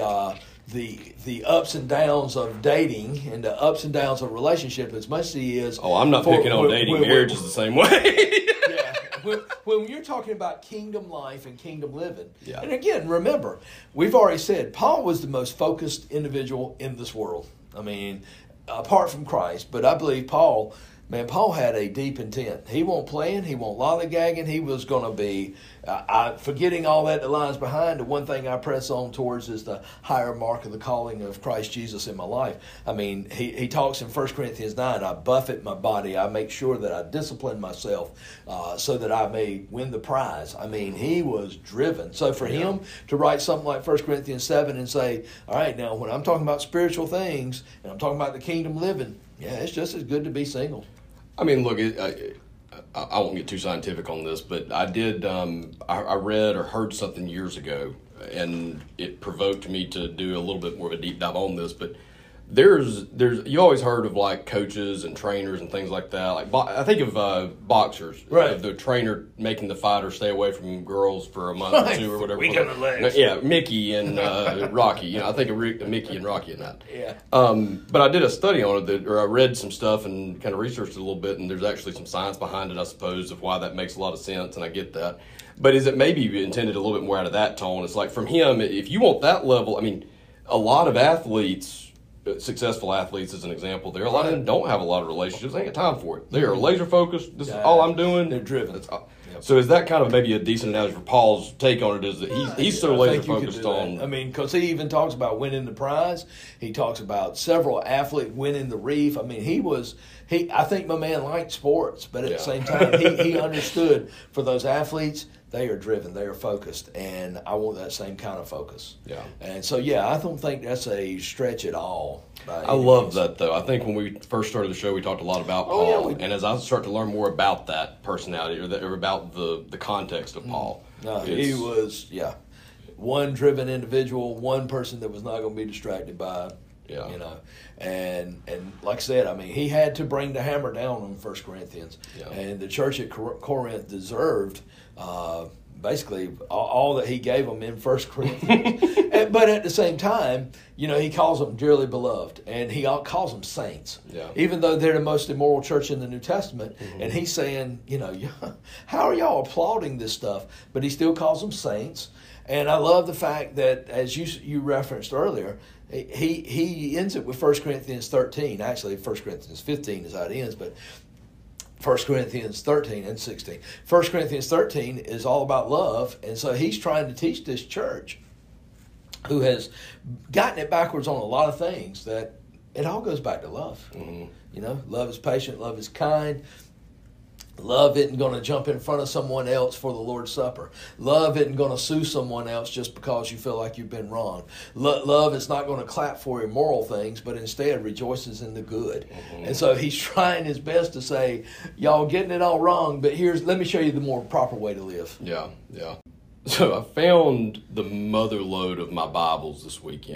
B: ups and downs of dating and the ups and downs of relationship as much as he is.
A: Oh, I'm not picking on dating. Marriage is the same way.
B: Yeah. When you're talking about kingdom life and kingdom living,
A: yeah.
B: And again, remember, we've already said Paul was the most focused individual in this world. I mean, apart from Christ, but I believe Paul had a deep intent. He wasn't playing, he wasn't lollygagging, he was going to be, forgetting all that lies behind, the one thing I press on towards is the higher mark of the calling of Christ Jesus in my life. I mean, he talks in 1 Corinthians 9, I buffet my body, I make sure that I discipline myself so that I may win the prize. I mean, he was driven. So for him to write something like 1 Corinthians 7 and say, all right, now when I'm talking about spiritual things and I'm talking about the kingdom living, it's just as good to be single.
A: I mean, look, I won't get too scientific on this, but I did. I read or heard something years ago, and it provoked me to do a little bit more of a deep dive on this. But there's you always heard of like coaches and trainers and things like that. Like I think of boxers,
B: right?
A: The trainer making the fighter stay away from girls for a month or two or whatever.
B: We got the legs.
A: Yeah, Mickey and Rocky. I think of Mickey and Rocky in that.
B: Yeah.
A: But I did a study on it, or I read some stuff and kind of researched it a little bit, and there's actually some science behind it, I suppose, of why that makes a lot of sense, and I get that. But is it maybe intended a little bit more out of that tone? It's like from him, if you want that level, I mean, a lot of athletes. Successful athletes, as an example, a lot of them don't have a lot of relationships. They ain't got time for it. They are laser focused. This is all I'm doing.
B: They're driven.
A: So is that kind of maybe a decent analogy for Paul's take on it? Is that he's so laser focused on?
B: I mean, because he even talks about winning the prize. He talks about several athletes winning the reef. I mean, I think my man liked sports, but at the same time, he understood for those athletes they are driven, they are focused, and I want that same kind of focus.
A: Yeah.
B: And so, yeah, I don't think that's a stretch at all.
A: I love that, though. I think when we first started the show, we talked a lot about Paul, and as I start to learn more about that personality or about the context of Paul.
B: No, he was, one driven individual, one person that was not going to be distracted by, and like I said, I mean, he had to bring the hammer down on 1 Corinthians, and the church at Corinth deserved basically all that he gave them in 1 Corinthians. But at the same time, he calls them dearly beloved, and he calls them saints, even though they're the most immoral church in the New Testament. And he's saying, how are y'all applauding this stuff? But he still calls them saints. And I love the fact that, as you referenced earlier, he ends it with 1 Corinthians 13. Actually, 1 Corinthians 15 is how it ends, but 1 Corinthians 13 and 16. 1 Corinthians 13 is all about love, and so he's trying to teach this church, who has gotten it backwards on a lot of things, that it all goes back to love. Love is patient, love is kind. Love isn't going to jump in front of someone else for the Lord's Supper. Love isn't going to sue someone else just because you feel like you've been wrong. Love is not going to clap for immoral things, but instead rejoices in the good. And so he's trying his best to say, y'all getting it all wrong, but let me show you the more proper way to live.
A: Yeah. So I found the mother load of my Bibles this week.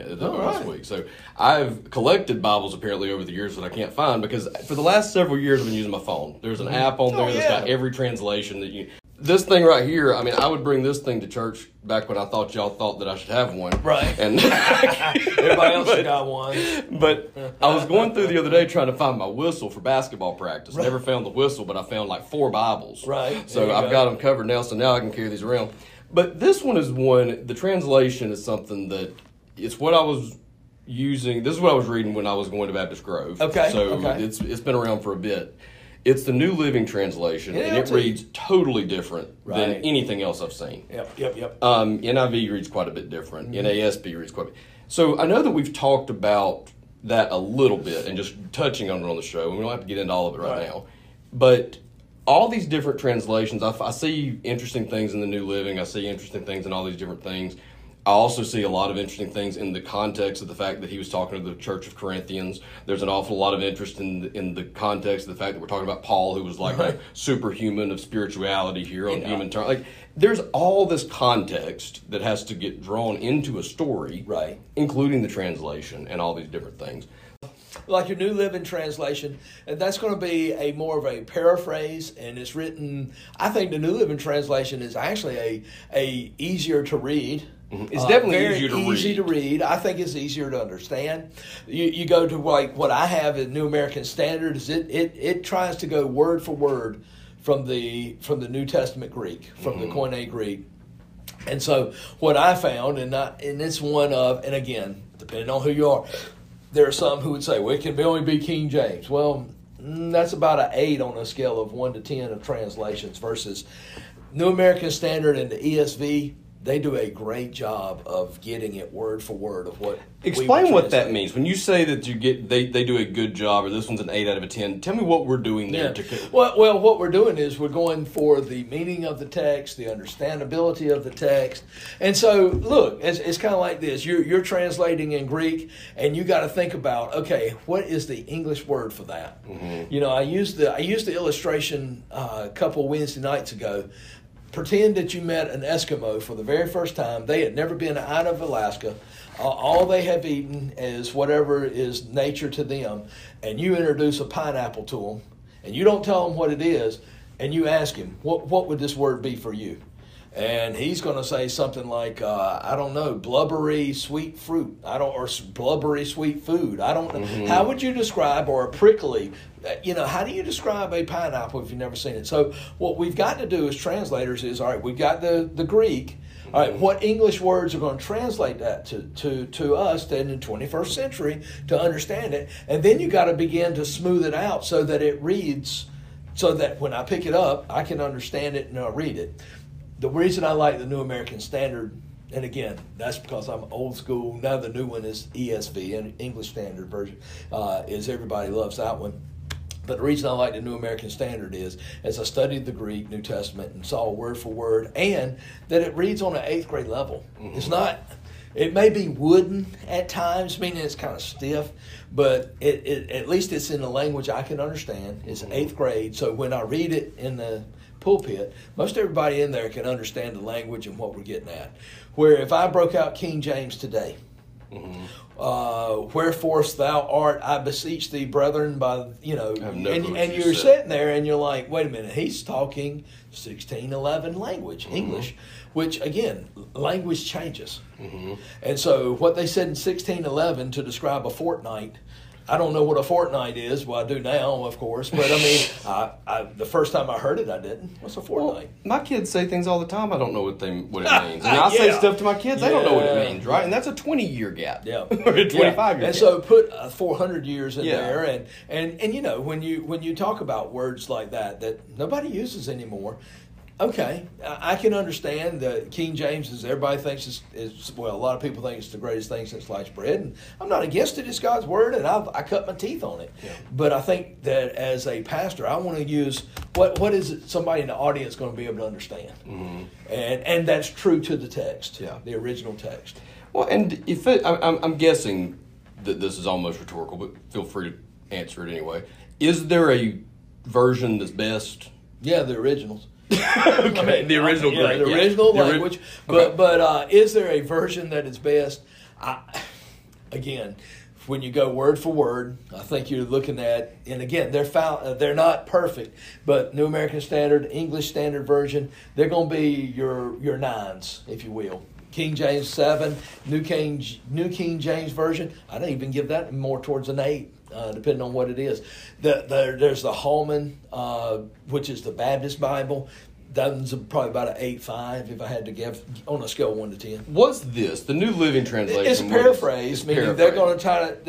A: So I've collected Bibles apparently over the years that I can't find, because for the last several years I've been using my phone. There's an app on there that's got every translation that you... This thing right here, I mean, I would bring this thing to church back when I thought y'all thought that I should have one.
B: Right.
A: And
B: everybody else has got one.
A: But I was going through the other day trying to find my whistle for basketball practice. Right. Never found the whistle, but I found like 4 Bibles.
B: Right.
A: So I've got them covered now, so now I can carry these around. But this one is one, the translation is something that, it's what I was using, this is what I was reading when I was going to Baptist Grove.
B: Okay.
A: So it's been around for a bit. It's the New Living Translation, and it reads totally different than anything else I've seen.
B: Yep.
A: NIV reads quite a bit different. NASB reads quite a bit. So I know that we've talked about that a little bit and just touching on it on the show, and we don't have to get into all of it right now. But all these different translations, I see interesting things in the New Living. I see interesting things in all these different things. I also see a lot of interesting things in the context of the fact that he was talking to the Church of Corinthians. There's an awful lot of interest in the context of the fact that we're talking about Paul, who was like a superhuman of spirituality here on human terms. Like, there's all this context that has to get drawn into a story, including the translation and all these different things.
B: Like your New Living Translation, and that's going to be a more of a paraphrase, and it's written, I think the New Living Translation is actually a easier to read.
A: It's definitely
B: easy to read. I think it's easier to understand. You go to like what I have in New American Standard, is it tries to go word for word from the New Testament Greek, from the Koine Greek. And so what I found, and it's one of, and again, depending on who you are, there are some who would say, well, it can only be King James. Well, that's about an 8 on a scale of 1 to 10 of translations, versus New American Standard and the ESV. They do a great job of getting it word for word of what.
A: Explain what that means. When you say that they do a good job, or this one's an 8 out of a 10, tell me what we're doing there.
B: Well, what we're doing is we're going for the meaning of the text, the understandability of the text. And so, look, it's kind of like this. You're translating in Greek, and you got to think about, okay, what is the English word for that? I used the illustration a couple Wednesday nights ago. Pretend that you met an Eskimo for the very first time. They had never been out of Alaska. All they have eaten is whatever is nature to them. And you introduce a pineapple to them, and you don't tell them what it is, and you ask him, what would this word be for you? And he's going to say something like, I don't know, blubbery sweet fruit, or blubbery sweet food. I don't know. How would you describe, or a prickly, how do you describe a pineapple if you've never seen it? So what we've got to do as translators is, all right, we've got the Greek. All right, what English words are going to translate that to us in the 21st century to understand it? And then you got to begin to smooth it out so that it reads, so that when I pick it up, I can understand it and I'll read it. The reason I like the New American Standard, and again, that's because I'm old school. Now the new one is ESV, and English Standard Version, is everybody loves that one. But the reason I like the New American Standard is, as I studied the Greek New Testament and saw word for word, and that it reads on an 8th grade level. Mm-hmm. It's not, it may be wooden at times, meaning it's kind of stiff, but it at least it's in a language I can understand. It's 8th grade, so when I read it in the pulpit, most everybody in there can understand the language and what we're getting at. Where if I broke out King James today, wherefore thou art, I beseech thee, brethren, by and you're sitting there and you're like, wait a minute, he's talking 1611 language, English, which again, language changes. And so what they said in 1611 to describe a fortnight, I don't know what a fortnight is. Well, I do now, of course. But I mean, the first time I heard it, I didn't. What's a fortnight?
A: Well, my kids say things all the time. I don't know what it means. And I say stuff to my kids. They don't know what it means, right? And that's a 20-year gap.
B: Yeah,
A: or a 25-year gap.
B: And so put 400 years in there, and you know, when you talk about words like that nobody uses anymore. Okay, I can understand that King James everybody thinks is well, a lot of people think it's the greatest thing since sliced bread, and I'm not against it. It's God's word, and I cut my teeth on it. Yeah. But I think that as a pastor, I want to use what is it somebody in the audience going to be able to understand, and that's true to the text, the original text.
A: Well, and if I'm guessing that this is almost rhetorical, but feel free to answer it anyway. Is there a version that's best?
B: Yeah, the originals.
A: Okay. I mean, the original Greek.
B: The original language. But is there a version that is best? Again, when you go word for word, I think you're looking at, and again, they're not perfect, but New American Standard, English Standard Version, they're going to be your 9s, if you will. King James 7, New King James Version, I don't even give that more towards an 8. Depending on what it is. There's the Holman, which is the Baptist Bible. That one's probably about an 8.5 if I had to give on a scale of 1 to 10.
A: What's this? The New Living Translation.
B: It's paraphrased, meaning they're going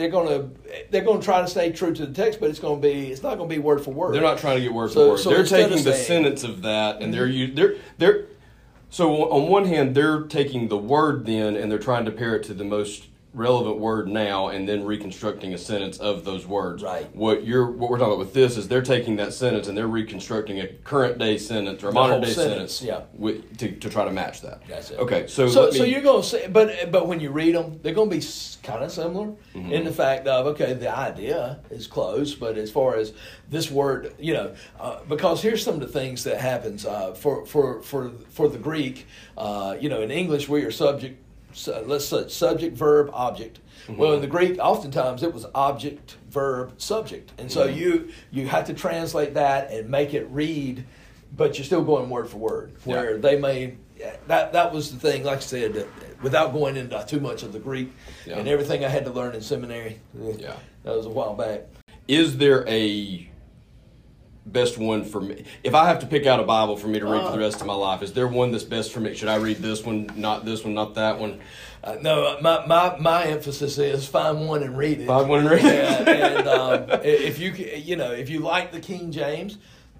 B: to try to stay true to the text, but it's not going to be word for word.
A: They're not trying to get word for word. They're taking the sentence of that, and they're so on one hand they're taking the word then, and they're trying to pair it to the most relevant word now, and then reconstructing a sentence of those words.
B: Right.
A: What we're talking about with this is they're taking that sentence and they're reconstructing a current day sentence or a modern day sentence to try to match that.
B: That's it.
A: Okay. So
B: you're going to say, but when you read them, they're going to be kind of similar in the fact of the idea is close, but as far as this word, because here's some of the things that happens for the Greek, in English we are subject. So let's say subject, verb, object. Well, in the Greek, oftentimes it was object, verb, subject, and so you have to translate that and make it read, but you're still going word for word. Where they may that was the thing. Like I said, without going into too much of the Greek and everything I had to learn in seminary. That was a while back.
A: Is there a best one for me? If I have to pick out a Bible for me to read for the rest of my life, is there one that's best for me? Should I read this one, not that one?
B: No, my emphasis is find one and read it.
A: Find one and read it.
B: And if you like the King James,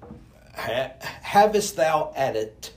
B: havest thou at it.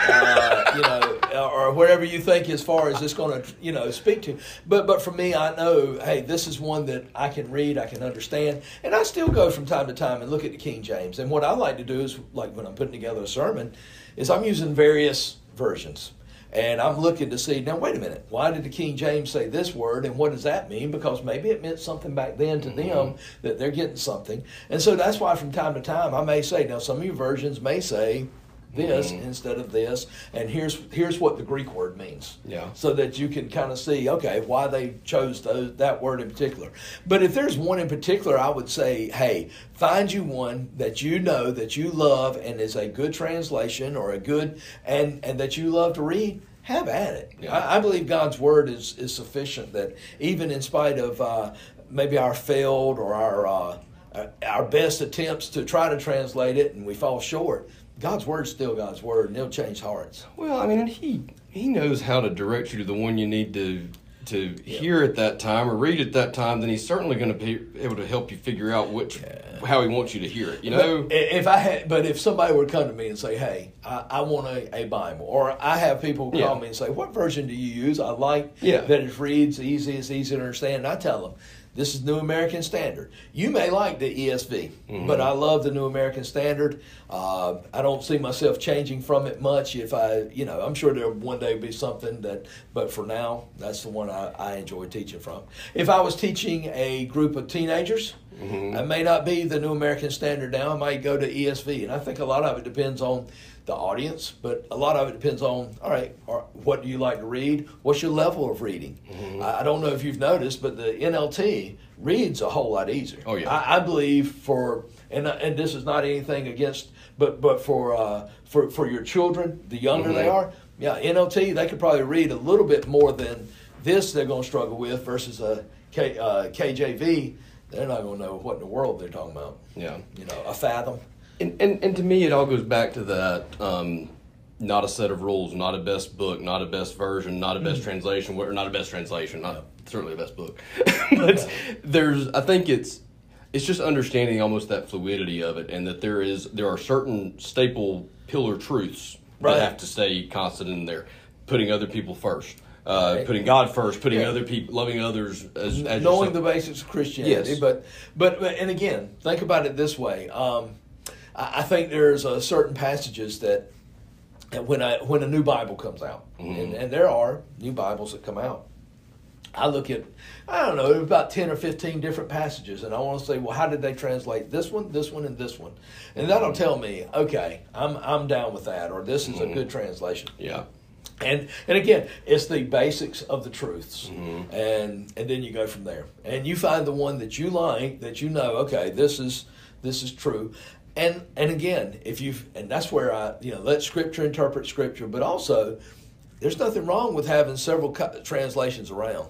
B: Or whatever you think as far as it's going to, speak to. But for me, I know, hey, this is one that I can read, I can understand, and I still go from time to time and look at the King James. And what I like to do is, like when I'm putting together a sermon, is I'm using various versions. And I'm looking to see, now wait a minute, why did the King James say this word, and what does that mean? Because maybe it meant something back then to them that they're getting something. And so that's why from time to time I may say, now some of your versions may say this instead of this, and here's what the Greek word means. Yeah. So that you can kind of see, okay, why they chose that word in particular. But if there's one in particular, I would say, hey, find you one that you know, that you love, and is a good translation or a good, and that you love to read. Have at it. Yeah. I believe God's word is sufficient, that even in spite of maybe our failed or our best attempts to try to translate it and we fall short, God's word's still God's word, and it'll change hearts.
A: Well, I mean, he knows how to direct you to the one you need to hear at that time or read at that time. Then he's certainly going to be able to help you figure out how he wants you to hear it.
B: But if somebody were to come to me and say, "Hey, I want a Bible," or I have people call me and say, "What version do you use?" I like that it reads easy, it's easy to understand. And I tell them, This is New American Standard. You may like the ESV, but I love the New American Standard. I don't see myself changing from it much. If I'm sure there one day be something but for now, that's the one I enjoy teaching from. If I was teaching a group of teenagers, I may not be the New American Standard now. I might go to ESV, and I think a lot of it depends on the audience, but a lot of it depends on, all right, what do you like to read? What's your level of reading? I don't know if you've noticed, but the NLT reads a whole lot easier.
A: Oh, yeah.
B: I believe and this is not anything against, but for your children, the younger they are, NLT, they could probably read a little bit more than this they're going to struggle with versus a KJV. They're not going to know what in the world they're talking about.
A: Yeah.
B: A fathom.
A: And to me, it all goes back to that, not a set of rules, not a best book, not a best version, not a best translation, or not a best translation, not certainly a best book. But I think it's just understanding almost that fluidity of it, and that there are certain staple pillar truths that have to stay constant in there. Putting other people first. Putting God first, putting other people, loving others as
B: knowing
A: yourself.
B: the basics of Christianity. Yes. But and again, think about it this way. I think there's certain passages that when a new Bible comes out, and there are new Bibles that come out, I look at, about 10 or 15 different passages, and I want to say, well, how did they translate this one, and this one? And that'll tell me, okay, I'm down with that, or this is a good translation.
A: Yeah.
B: And again, it's the basics of the truths, and then you go from there, and you find the one that you like, that okay, this is true. And again, and that's where I let Scripture interpret Scripture, but also there's nothing wrong with having several translations around.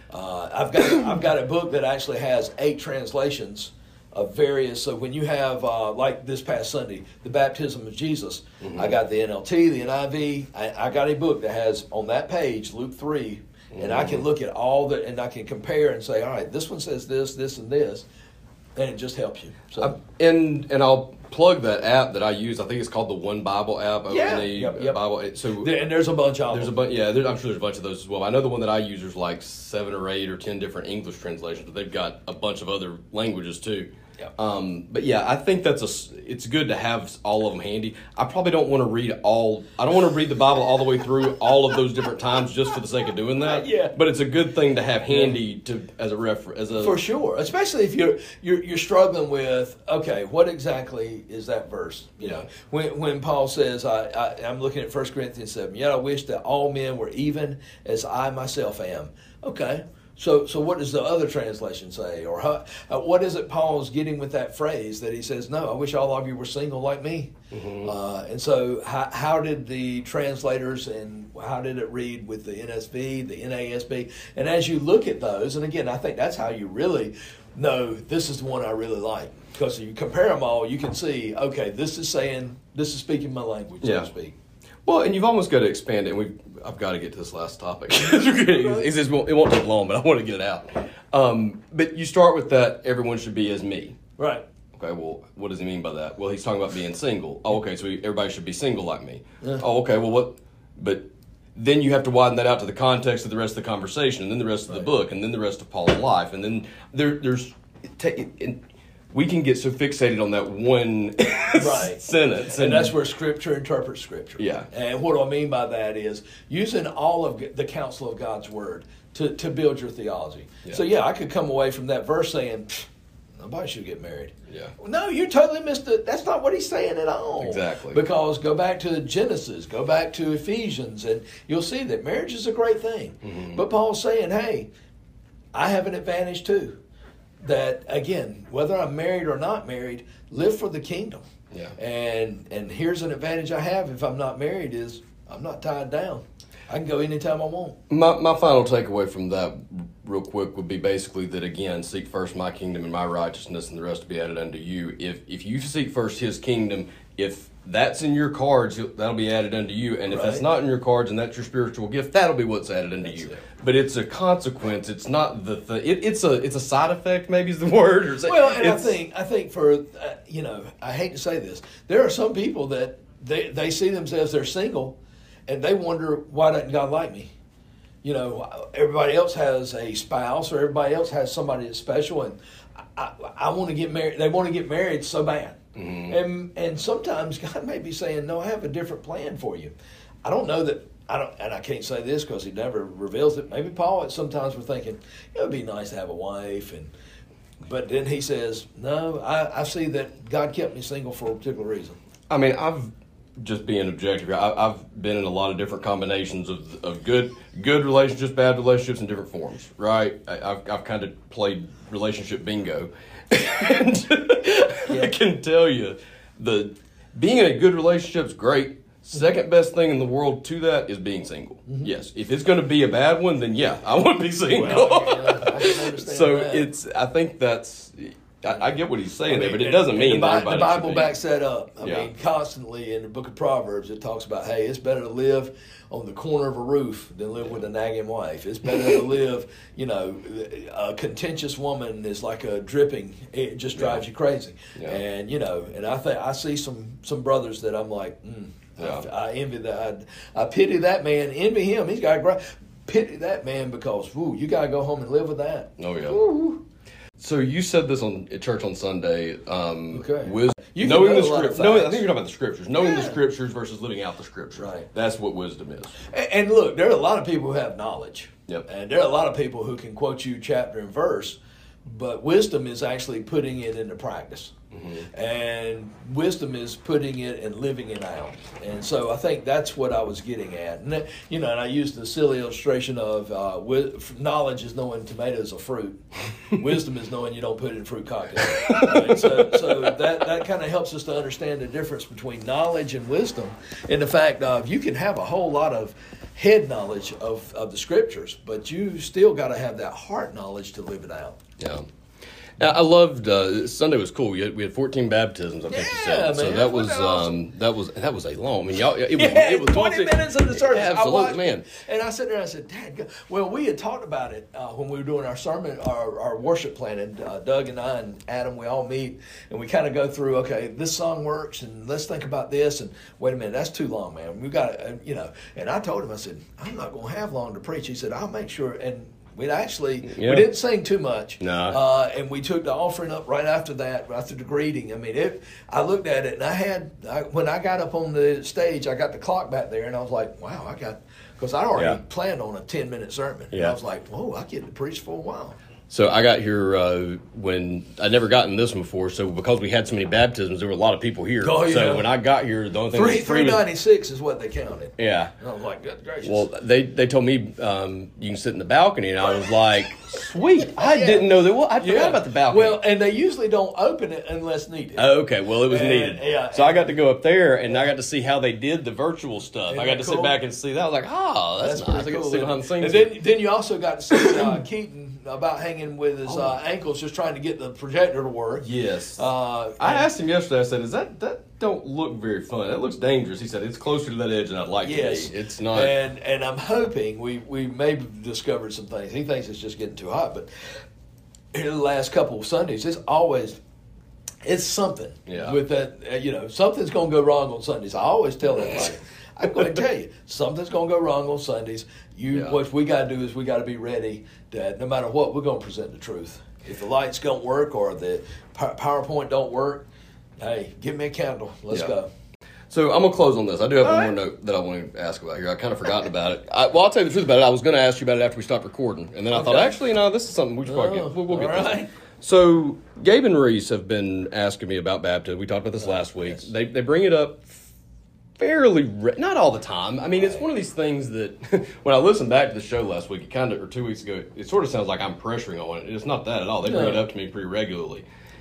B: I've got a book that actually has 8 translations of various. So when you have like this past Sunday, the baptism of Jesus, I got the NLT, the NIV. I got a book that has on that page Luke 3, and I can look at all and I can compare and say, all right, this one says this, this, and this. And it just helps you. So
A: and I'll plug that app that I use. I think it's called the One Bible app.
B: Yep.
A: Bible. So
B: and there's a bunch of them.
A: There's a bunch. Yeah, I'm sure there's a bunch of those as well. I know the one that I use is like 7 or 8 or 10 different English translations, but they've got a bunch of other languages too.
B: Yep.
A: But yeah, I think it's good to have all of them handy. I probably don't want to read I don't want to read the Bible all the way through all of those different times just for the sake of doing that.
B: Yeah.
A: But it's a good thing to have handy as a reference.
B: For sure, especially if you're struggling with, okay, what exactly is that verse? When Paul says, I'm looking at 1 Corinthians 7. Yet I wish that all men were even as I myself am. Okay. So what does the other translation say? Or what is it Paul's getting with that phrase that he says, no, I wish all of you were single like me? And so how did the translators and how did it read with the NSV, the NASB? And as you look at those, and again, I think that's how you really know this is the one I really like. Because if you compare them all, you can see, okay, this is speaking my language, so to speak.
A: Well, and you've almost got to expand it. And I've got to get to this last topic. It won't take long, but I want to get it out. But you start with that, everyone should be as me.
B: Right.
A: Okay, well, what does he mean by that? Well, he's talking about being single. Oh, okay, so everybody should be single like me. Yeah. Oh, okay, well, what? But then you have to widen that out to the context of the rest of the conversation, and then the rest of the book, and then the rest of Paul's life. And then we can get so fixated on that one sentence.
B: And that's where Scripture interprets Scripture.
A: Yeah.
B: And what I mean by that is using all of the counsel of God's Word to build your theology. Yeah. So, I could come away from that verse saying, nobody should get married.
A: Yeah.
B: No, you totally missed it. That's not what he's saying at all.
A: Exactly.
B: Because go back to Genesis, go back to Ephesians, and you'll see that marriage is a great thing. Mm-hmm. But Paul's saying, hey, I have an advantage too. That, again, whether I'm married or not married, live for the kingdom.
A: Yeah.
B: And here's an advantage I have if I'm not married is I'm not tied down. I can go anytime I want.
A: My final takeaway from that real quick would be basically that, again, seek first my kingdom and my righteousness, and the rest will be added unto you. If you seek first his kingdom, if that's in your cards, that'll be added unto you. And if that's not in your cards and that's your spiritual gift, that'll be what's added unto you. It. But it's a consequence. It's not it's a side effect, maybe is the word.
B: Well, and I think for, I hate to say this, there are some people that they see themselves, they're single, and they wonder, why doesn't God like me? everybody else has a spouse or everybody else has somebody that's special, and I want to get married. They want to get married so bad. Mm-hmm. And sometimes God may be saying, no, I have a different plan for you. I don't know that, and I can't say this because he never reveals it. Maybe Paul sometimes we're thinking, it would be nice to have a wife, but then he says, no, I see that God kept me single for a particular reason.
A: I mean, I've just being objective. I've been in a lot of different combinations of good relationships, bad relationships in different forms, right? I've kind of played relationship bingo. And I can tell you, being in a good relationship is great. Second best thing in the world to that is being single. Mm-hmm. Yes. If it's going to be a bad one, then yeah, I want to be single. Well, I can understand so that. I think that's... I get what he's saying there, but it doesn't mean that everybody
B: the Bible backs that up. I mean, constantly in the book of Proverbs, it talks about, hey, it's better to live on the corner of a roof than live with a nagging wife. It's better to live, a contentious woman is like a dripping. It just drives you crazy. Yeah. And, and I see some brothers that I'm like, I envy that. I pity that man. Envy him. He's got a great... Pity that man because, you got to go home and live with that.
A: Oh, yeah. Woo. So you said this at church on Sunday. Wisdom,
B: knowing the scriptures.
A: I think you're talking about the scriptures. Knowing the scriptures versus living out the scriptures. Right. That's what wisdom is.
B: And look, there are a lot of people who have knowledge.
A: Yep.
B: And there are a lot of people who can quote you chapter and verse, but wisdom is actually putting it into practice. Mm-hmm. And wisdom is putting it and living it out. And so I think that's what I was getting at. And and I used the silly illustration of knowledge is knowing tomatoes are fruit. Wisdom is knowing you don't put it in fruit cocktails. Right? So that kind of helps us to understand the difference between knowledge and wisdom, and the fact of you can have a whole lot of head knowledge of the scriptures, but you still got to have that heart knowledge to live it out.
A: Yeah. Now, I loved Sunday was cool. We had 14 baptisms, I think you said.
B: Man,
A: so that was a long. I mean, y'all.
B: It was 20 minutes of the service.
A: Absolutely, man.
B: And I sat there and I said, Dad, well, we had talked about it when we were doing our sermon, our worship planning. Doug and I and Adam, we all meet and we kind of go through. Okay, this song works, and let's think about this. And wait a minute, that's too long, man. We got to, And I told him, I said, I'm not going to have long to preach. He said, I'll make sure. And we didn't sing too much.
A: No.
B: And we took the offering up right after that, after the greeting. I mean, I looked at it, and when I got up on the stage, I got the clock back there, and I was like, wow, because I already planned on a 10-minute sermon. Yeah. And I was like, whoa, I get to preach for a while.
A: So I got here when I'd never gotten this one before. So because we had so many baptisms, there were a lot of people here.
B: Oh, yeah.
A: So when I got here, the only thing
B: 396 is what they counted.
A: Yeah.
B: And I was like, good gracious.
A: Well, they told me you can sit in the balcony, and I was like, sweet. I didn't know that. Well, I forgot about the balcony.
B: Well, and they usually don't open it unless needed.
A: Oh, okay. Well, it was needed. Yeah. So I got to go up there, and I got to see how they did the virtual stuff. I got to sit back and see that. I was like, oh, that's nice.
B: Cool.
A: I got to see behind the scenes.
B: And then you also got to see Keaton about hanging with his ankles, just trying to get the projector to work.
A: Yes. I asked him yesterday. I said, "Is that don't look very fun? That looks dangerous." He said, "It's closer to that edge than I'd like to be. It's not."
B: And I'm hoping we may have discovered some things. He thinks it's just getting too hot, but in the last couple of Sundays, it's something.
A: Yeah.
B: With that, something's going to go wrong on Sundays. I always tell everybody. I'm going to tell you, something's going to go wrong on Sundays. What we got to do is we got to be ready that no matter what, we're going to present the truth. If the lights don't work or the PowerPoint don't work, hey, give me a candle. Let's go.
A: So I'm going to close on this. I do have one more note that I want to ask about here. I kind of forgotten about it. I'll tell you the truth about it. I was going to ask you about it after we stopped recording. And then I thought, actually, no, this is something we should probably get. We'll get this. So Gabe and Reese have been asking me about baptism. We talked about this last week. Yes. They bring it up fairly, not all the time. I mean, it's one of these things that when I listened back to the show last week, or 2 weeks ago, it sort of sounds like I'm pressuring on it. It's not that at all. They bring it up to me pretty regularly.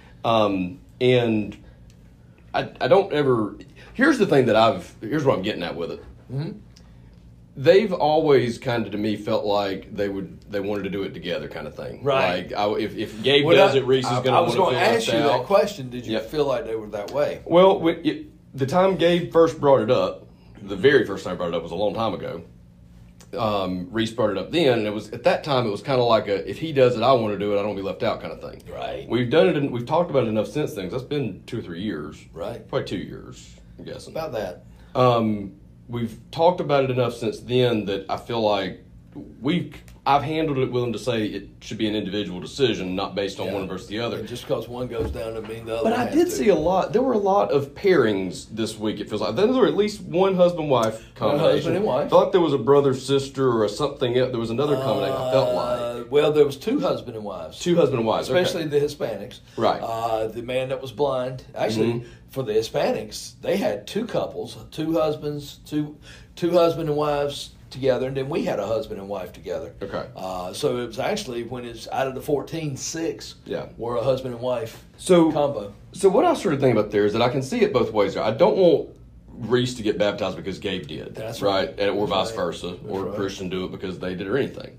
A: And I don't ever, here's the thing here's what I'm getting at with it. Mm-hmm. They've always kind of, to me, felt like they wanted to do it together kind of thing.
B: Right.
A: Like, if Gabe does it, Reese is going to want to feel left out. I was going to ask you
B: that question. Did you feel like they were that way?
A: Well, the time Gabe first brought it up, the very first time I brought it up was a long time ago. Reese brought it up then, and it was at that time it was kind of like if he does it, I want to do it. I don't want to be left out kind of thing.
B: Right.
A: We've done it, and we've talked about it enough since then. That's been 2 or 3 years.
B: Right.
A: Probably 2 years, I'm guessing.
B: About that.
A: We've talked about it enough since then that I feel like I've handled it with them to say it should be an individual decision, not based on one versus the other.
B: And just because one goes down doesn't mean the other.
A: But I did see a lot. There were a lot of pairings this week. It feels like there were at least one husband-wife combination.
B: One husband and wife.
A: I thought there was a brother-sister or something else. There was another combination. I felt like.
B: Well, there was two husband and wives.
A: Two husband and wives,
B: especially the Hispanics.
A: Right.
B: The man that was blind. Actually, for the Hispanics, they had two couples, two husbands, two husband and wives together, and then we had a husband and wife together.
A: Okay.
B: So it was actually, when it's out of the 14, 6 were a husband and wife combo.
A: So what I started thinking about there is that I can see it both ways there. I don't want Reese to get baptized because Gabe did.
B: That's
A: right. Or vice versa. Or Christian do it because they did or anything.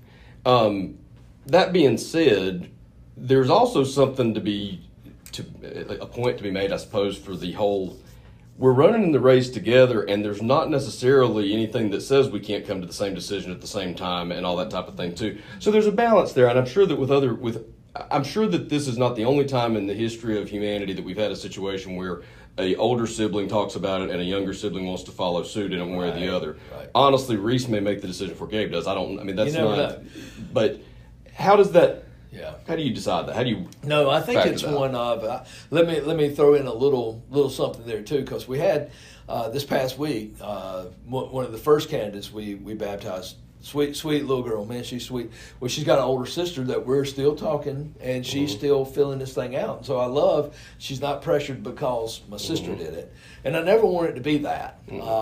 A: That being said, there's also something a point to be made, I suppose, for the whole, we're running in the race together, and there's not necessarily anything that says we can't come to the same decision at the same time and all that type of thing too. So there's a balance there, and I'm sure that I'm sure that this is not the only time in the history of humanity that we've had a situation where a older sibling talks about it and a younger sibling wants to follow suit in one way or the other. Right. Honestly, Reese may make the decision before Gabe does. That's not. But how does that? Yeah. How do you decide that? How do you?
B: No, I think it's one of. Let me throw in a little something there too, because we had this past week one of the first candidates we baptized. Sweet little girl, man. She's sweet. Well, she's got an older sister that we're still talking, and she's still filling this thing out. And so I love she's not pressured because my sister did it, and I never want it to be that.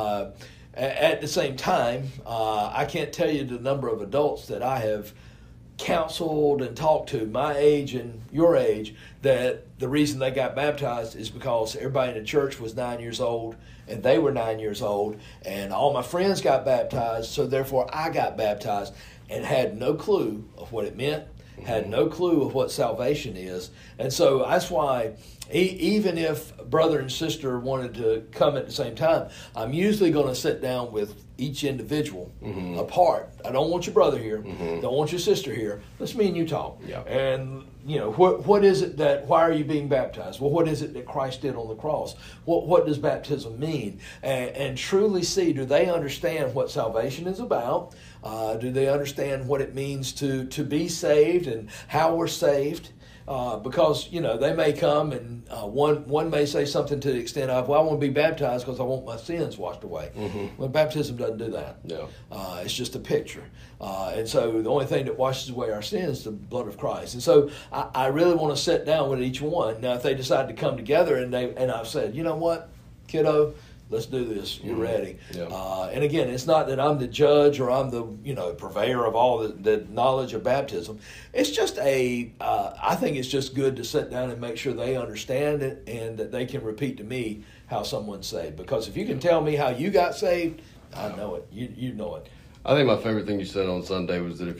B: At the same time, I can't tell you the number of adults that I have counseled and talked to, my age and your age, that the reason they got baptized is because everybody in the church was 9 years old and they were 9 years old, and all my friends got baptized, so therefore I got baptized, and had no clue of what it meant, had no clue of what salvation is. And so that's why even if brother and sister wanted to come at the same time, I'm usually going to sit down with each individual apart. I don't want your brother here. Don't want your sister here. Let's me and you talk.
A: Yeah.
B: And what is it why are you being baptized? Well, what is it that Christ did on the cross? What does baptism mean? And truly see, do they understand what salvation is about? Do they understand what it means to be saved and how we're saved? Because they may come and one may say something to the extent of, well, I want to be baptized because I want my sins washed away. Well, baptism doesn't do that.
A: No.
B: It's just a picture. And so the only thing that washes away our sins is the blood of Christ. And so I really want to sit down with each one. Now, if they decide to come together and I've said, you know what, kiddo, let's do this. You're ready. Yeah. And again, it's not that I'm the judge or I'm the purveyor of all the knowledge of baptism. It's just I think it's just good to sit down and make sure they understand it and that they can repeat to me how someone's saved. Because if you can tell me how you got saved, I know it. You know it.
A: I think my favorite thing you said on Sunday was that if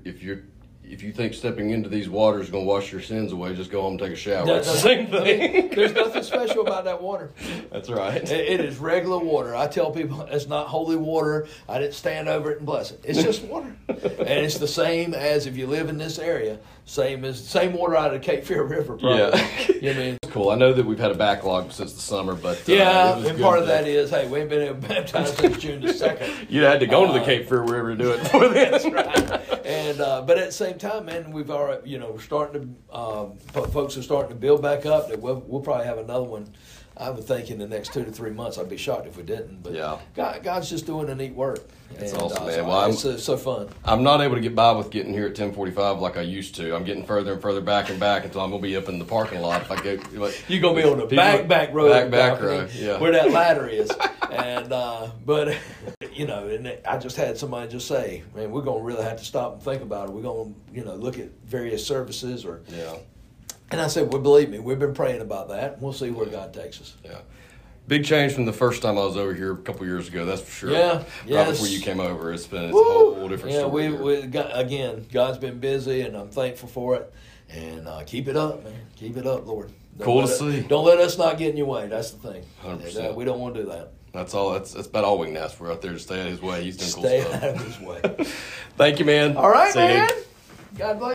A: you think stepping into these waters is going to wash your sins away, just go home and take a shower. It's the same thing.
B: There's nothing special about that water.
A: That's right.
B: It is regular water. I tell people it's not holy water. I didn't stand over it and bless it. It's just water. And it's the same as if you live in this area. Same water out of the Cape Fear River, probably.
A: Yeah.
B: You know what I mean?
A: Cool. I know that we've had a backlog since the summer, but
B: and part of that is, hey, we ain't been able to baptize since June the 2nd.
A: You had to go to the Cape Fear River to do it before then.
B: That's right. And but at the same time, man, we've already, we're starting to folks are starting to build back up. That we'll probably have another one. I would think in the next 2 to 3 months. I'd be shocked if we didn't. But God's just doing a neat work.
A: It's awesome, man.
B: It's so fun.
A: I'm not able to get by with getting here at 10:45 like I used to. I'm getting further and further back until I'm going to be up in the parking lot. If I go,
B: you're going to be on the back row.
A: Back row, yeah.
B: Where that ladder is. And but and I just had somebody just say, man, we're going to really have to stop and think about it. We're going to look at various services or.
A: Yeah.
B: And I said, well, believe me, we've been praying about that. We'll see where God takes us.
A: Yeah. Big change from the first time I was over here a couple years ago, that's for sure.
B: Yeah.
A: Right before you came over. It's a whole different story.
B: Again, God's been busy, and I'm thankful for it. And keep it up, man. Keep it up, Lord.
A: Cool to see.
B: Don't let us not get in your way. That's the thing.
A: 100%.
B: We don't want to do that.
A: That's all. That's about all we can ask for out there, to stay out of his way. He's doing cool
B: stay
A: stuff.
B: Stay out of his way.
A: Thank you, man.
B: All right,
A: see
B: man. God bless.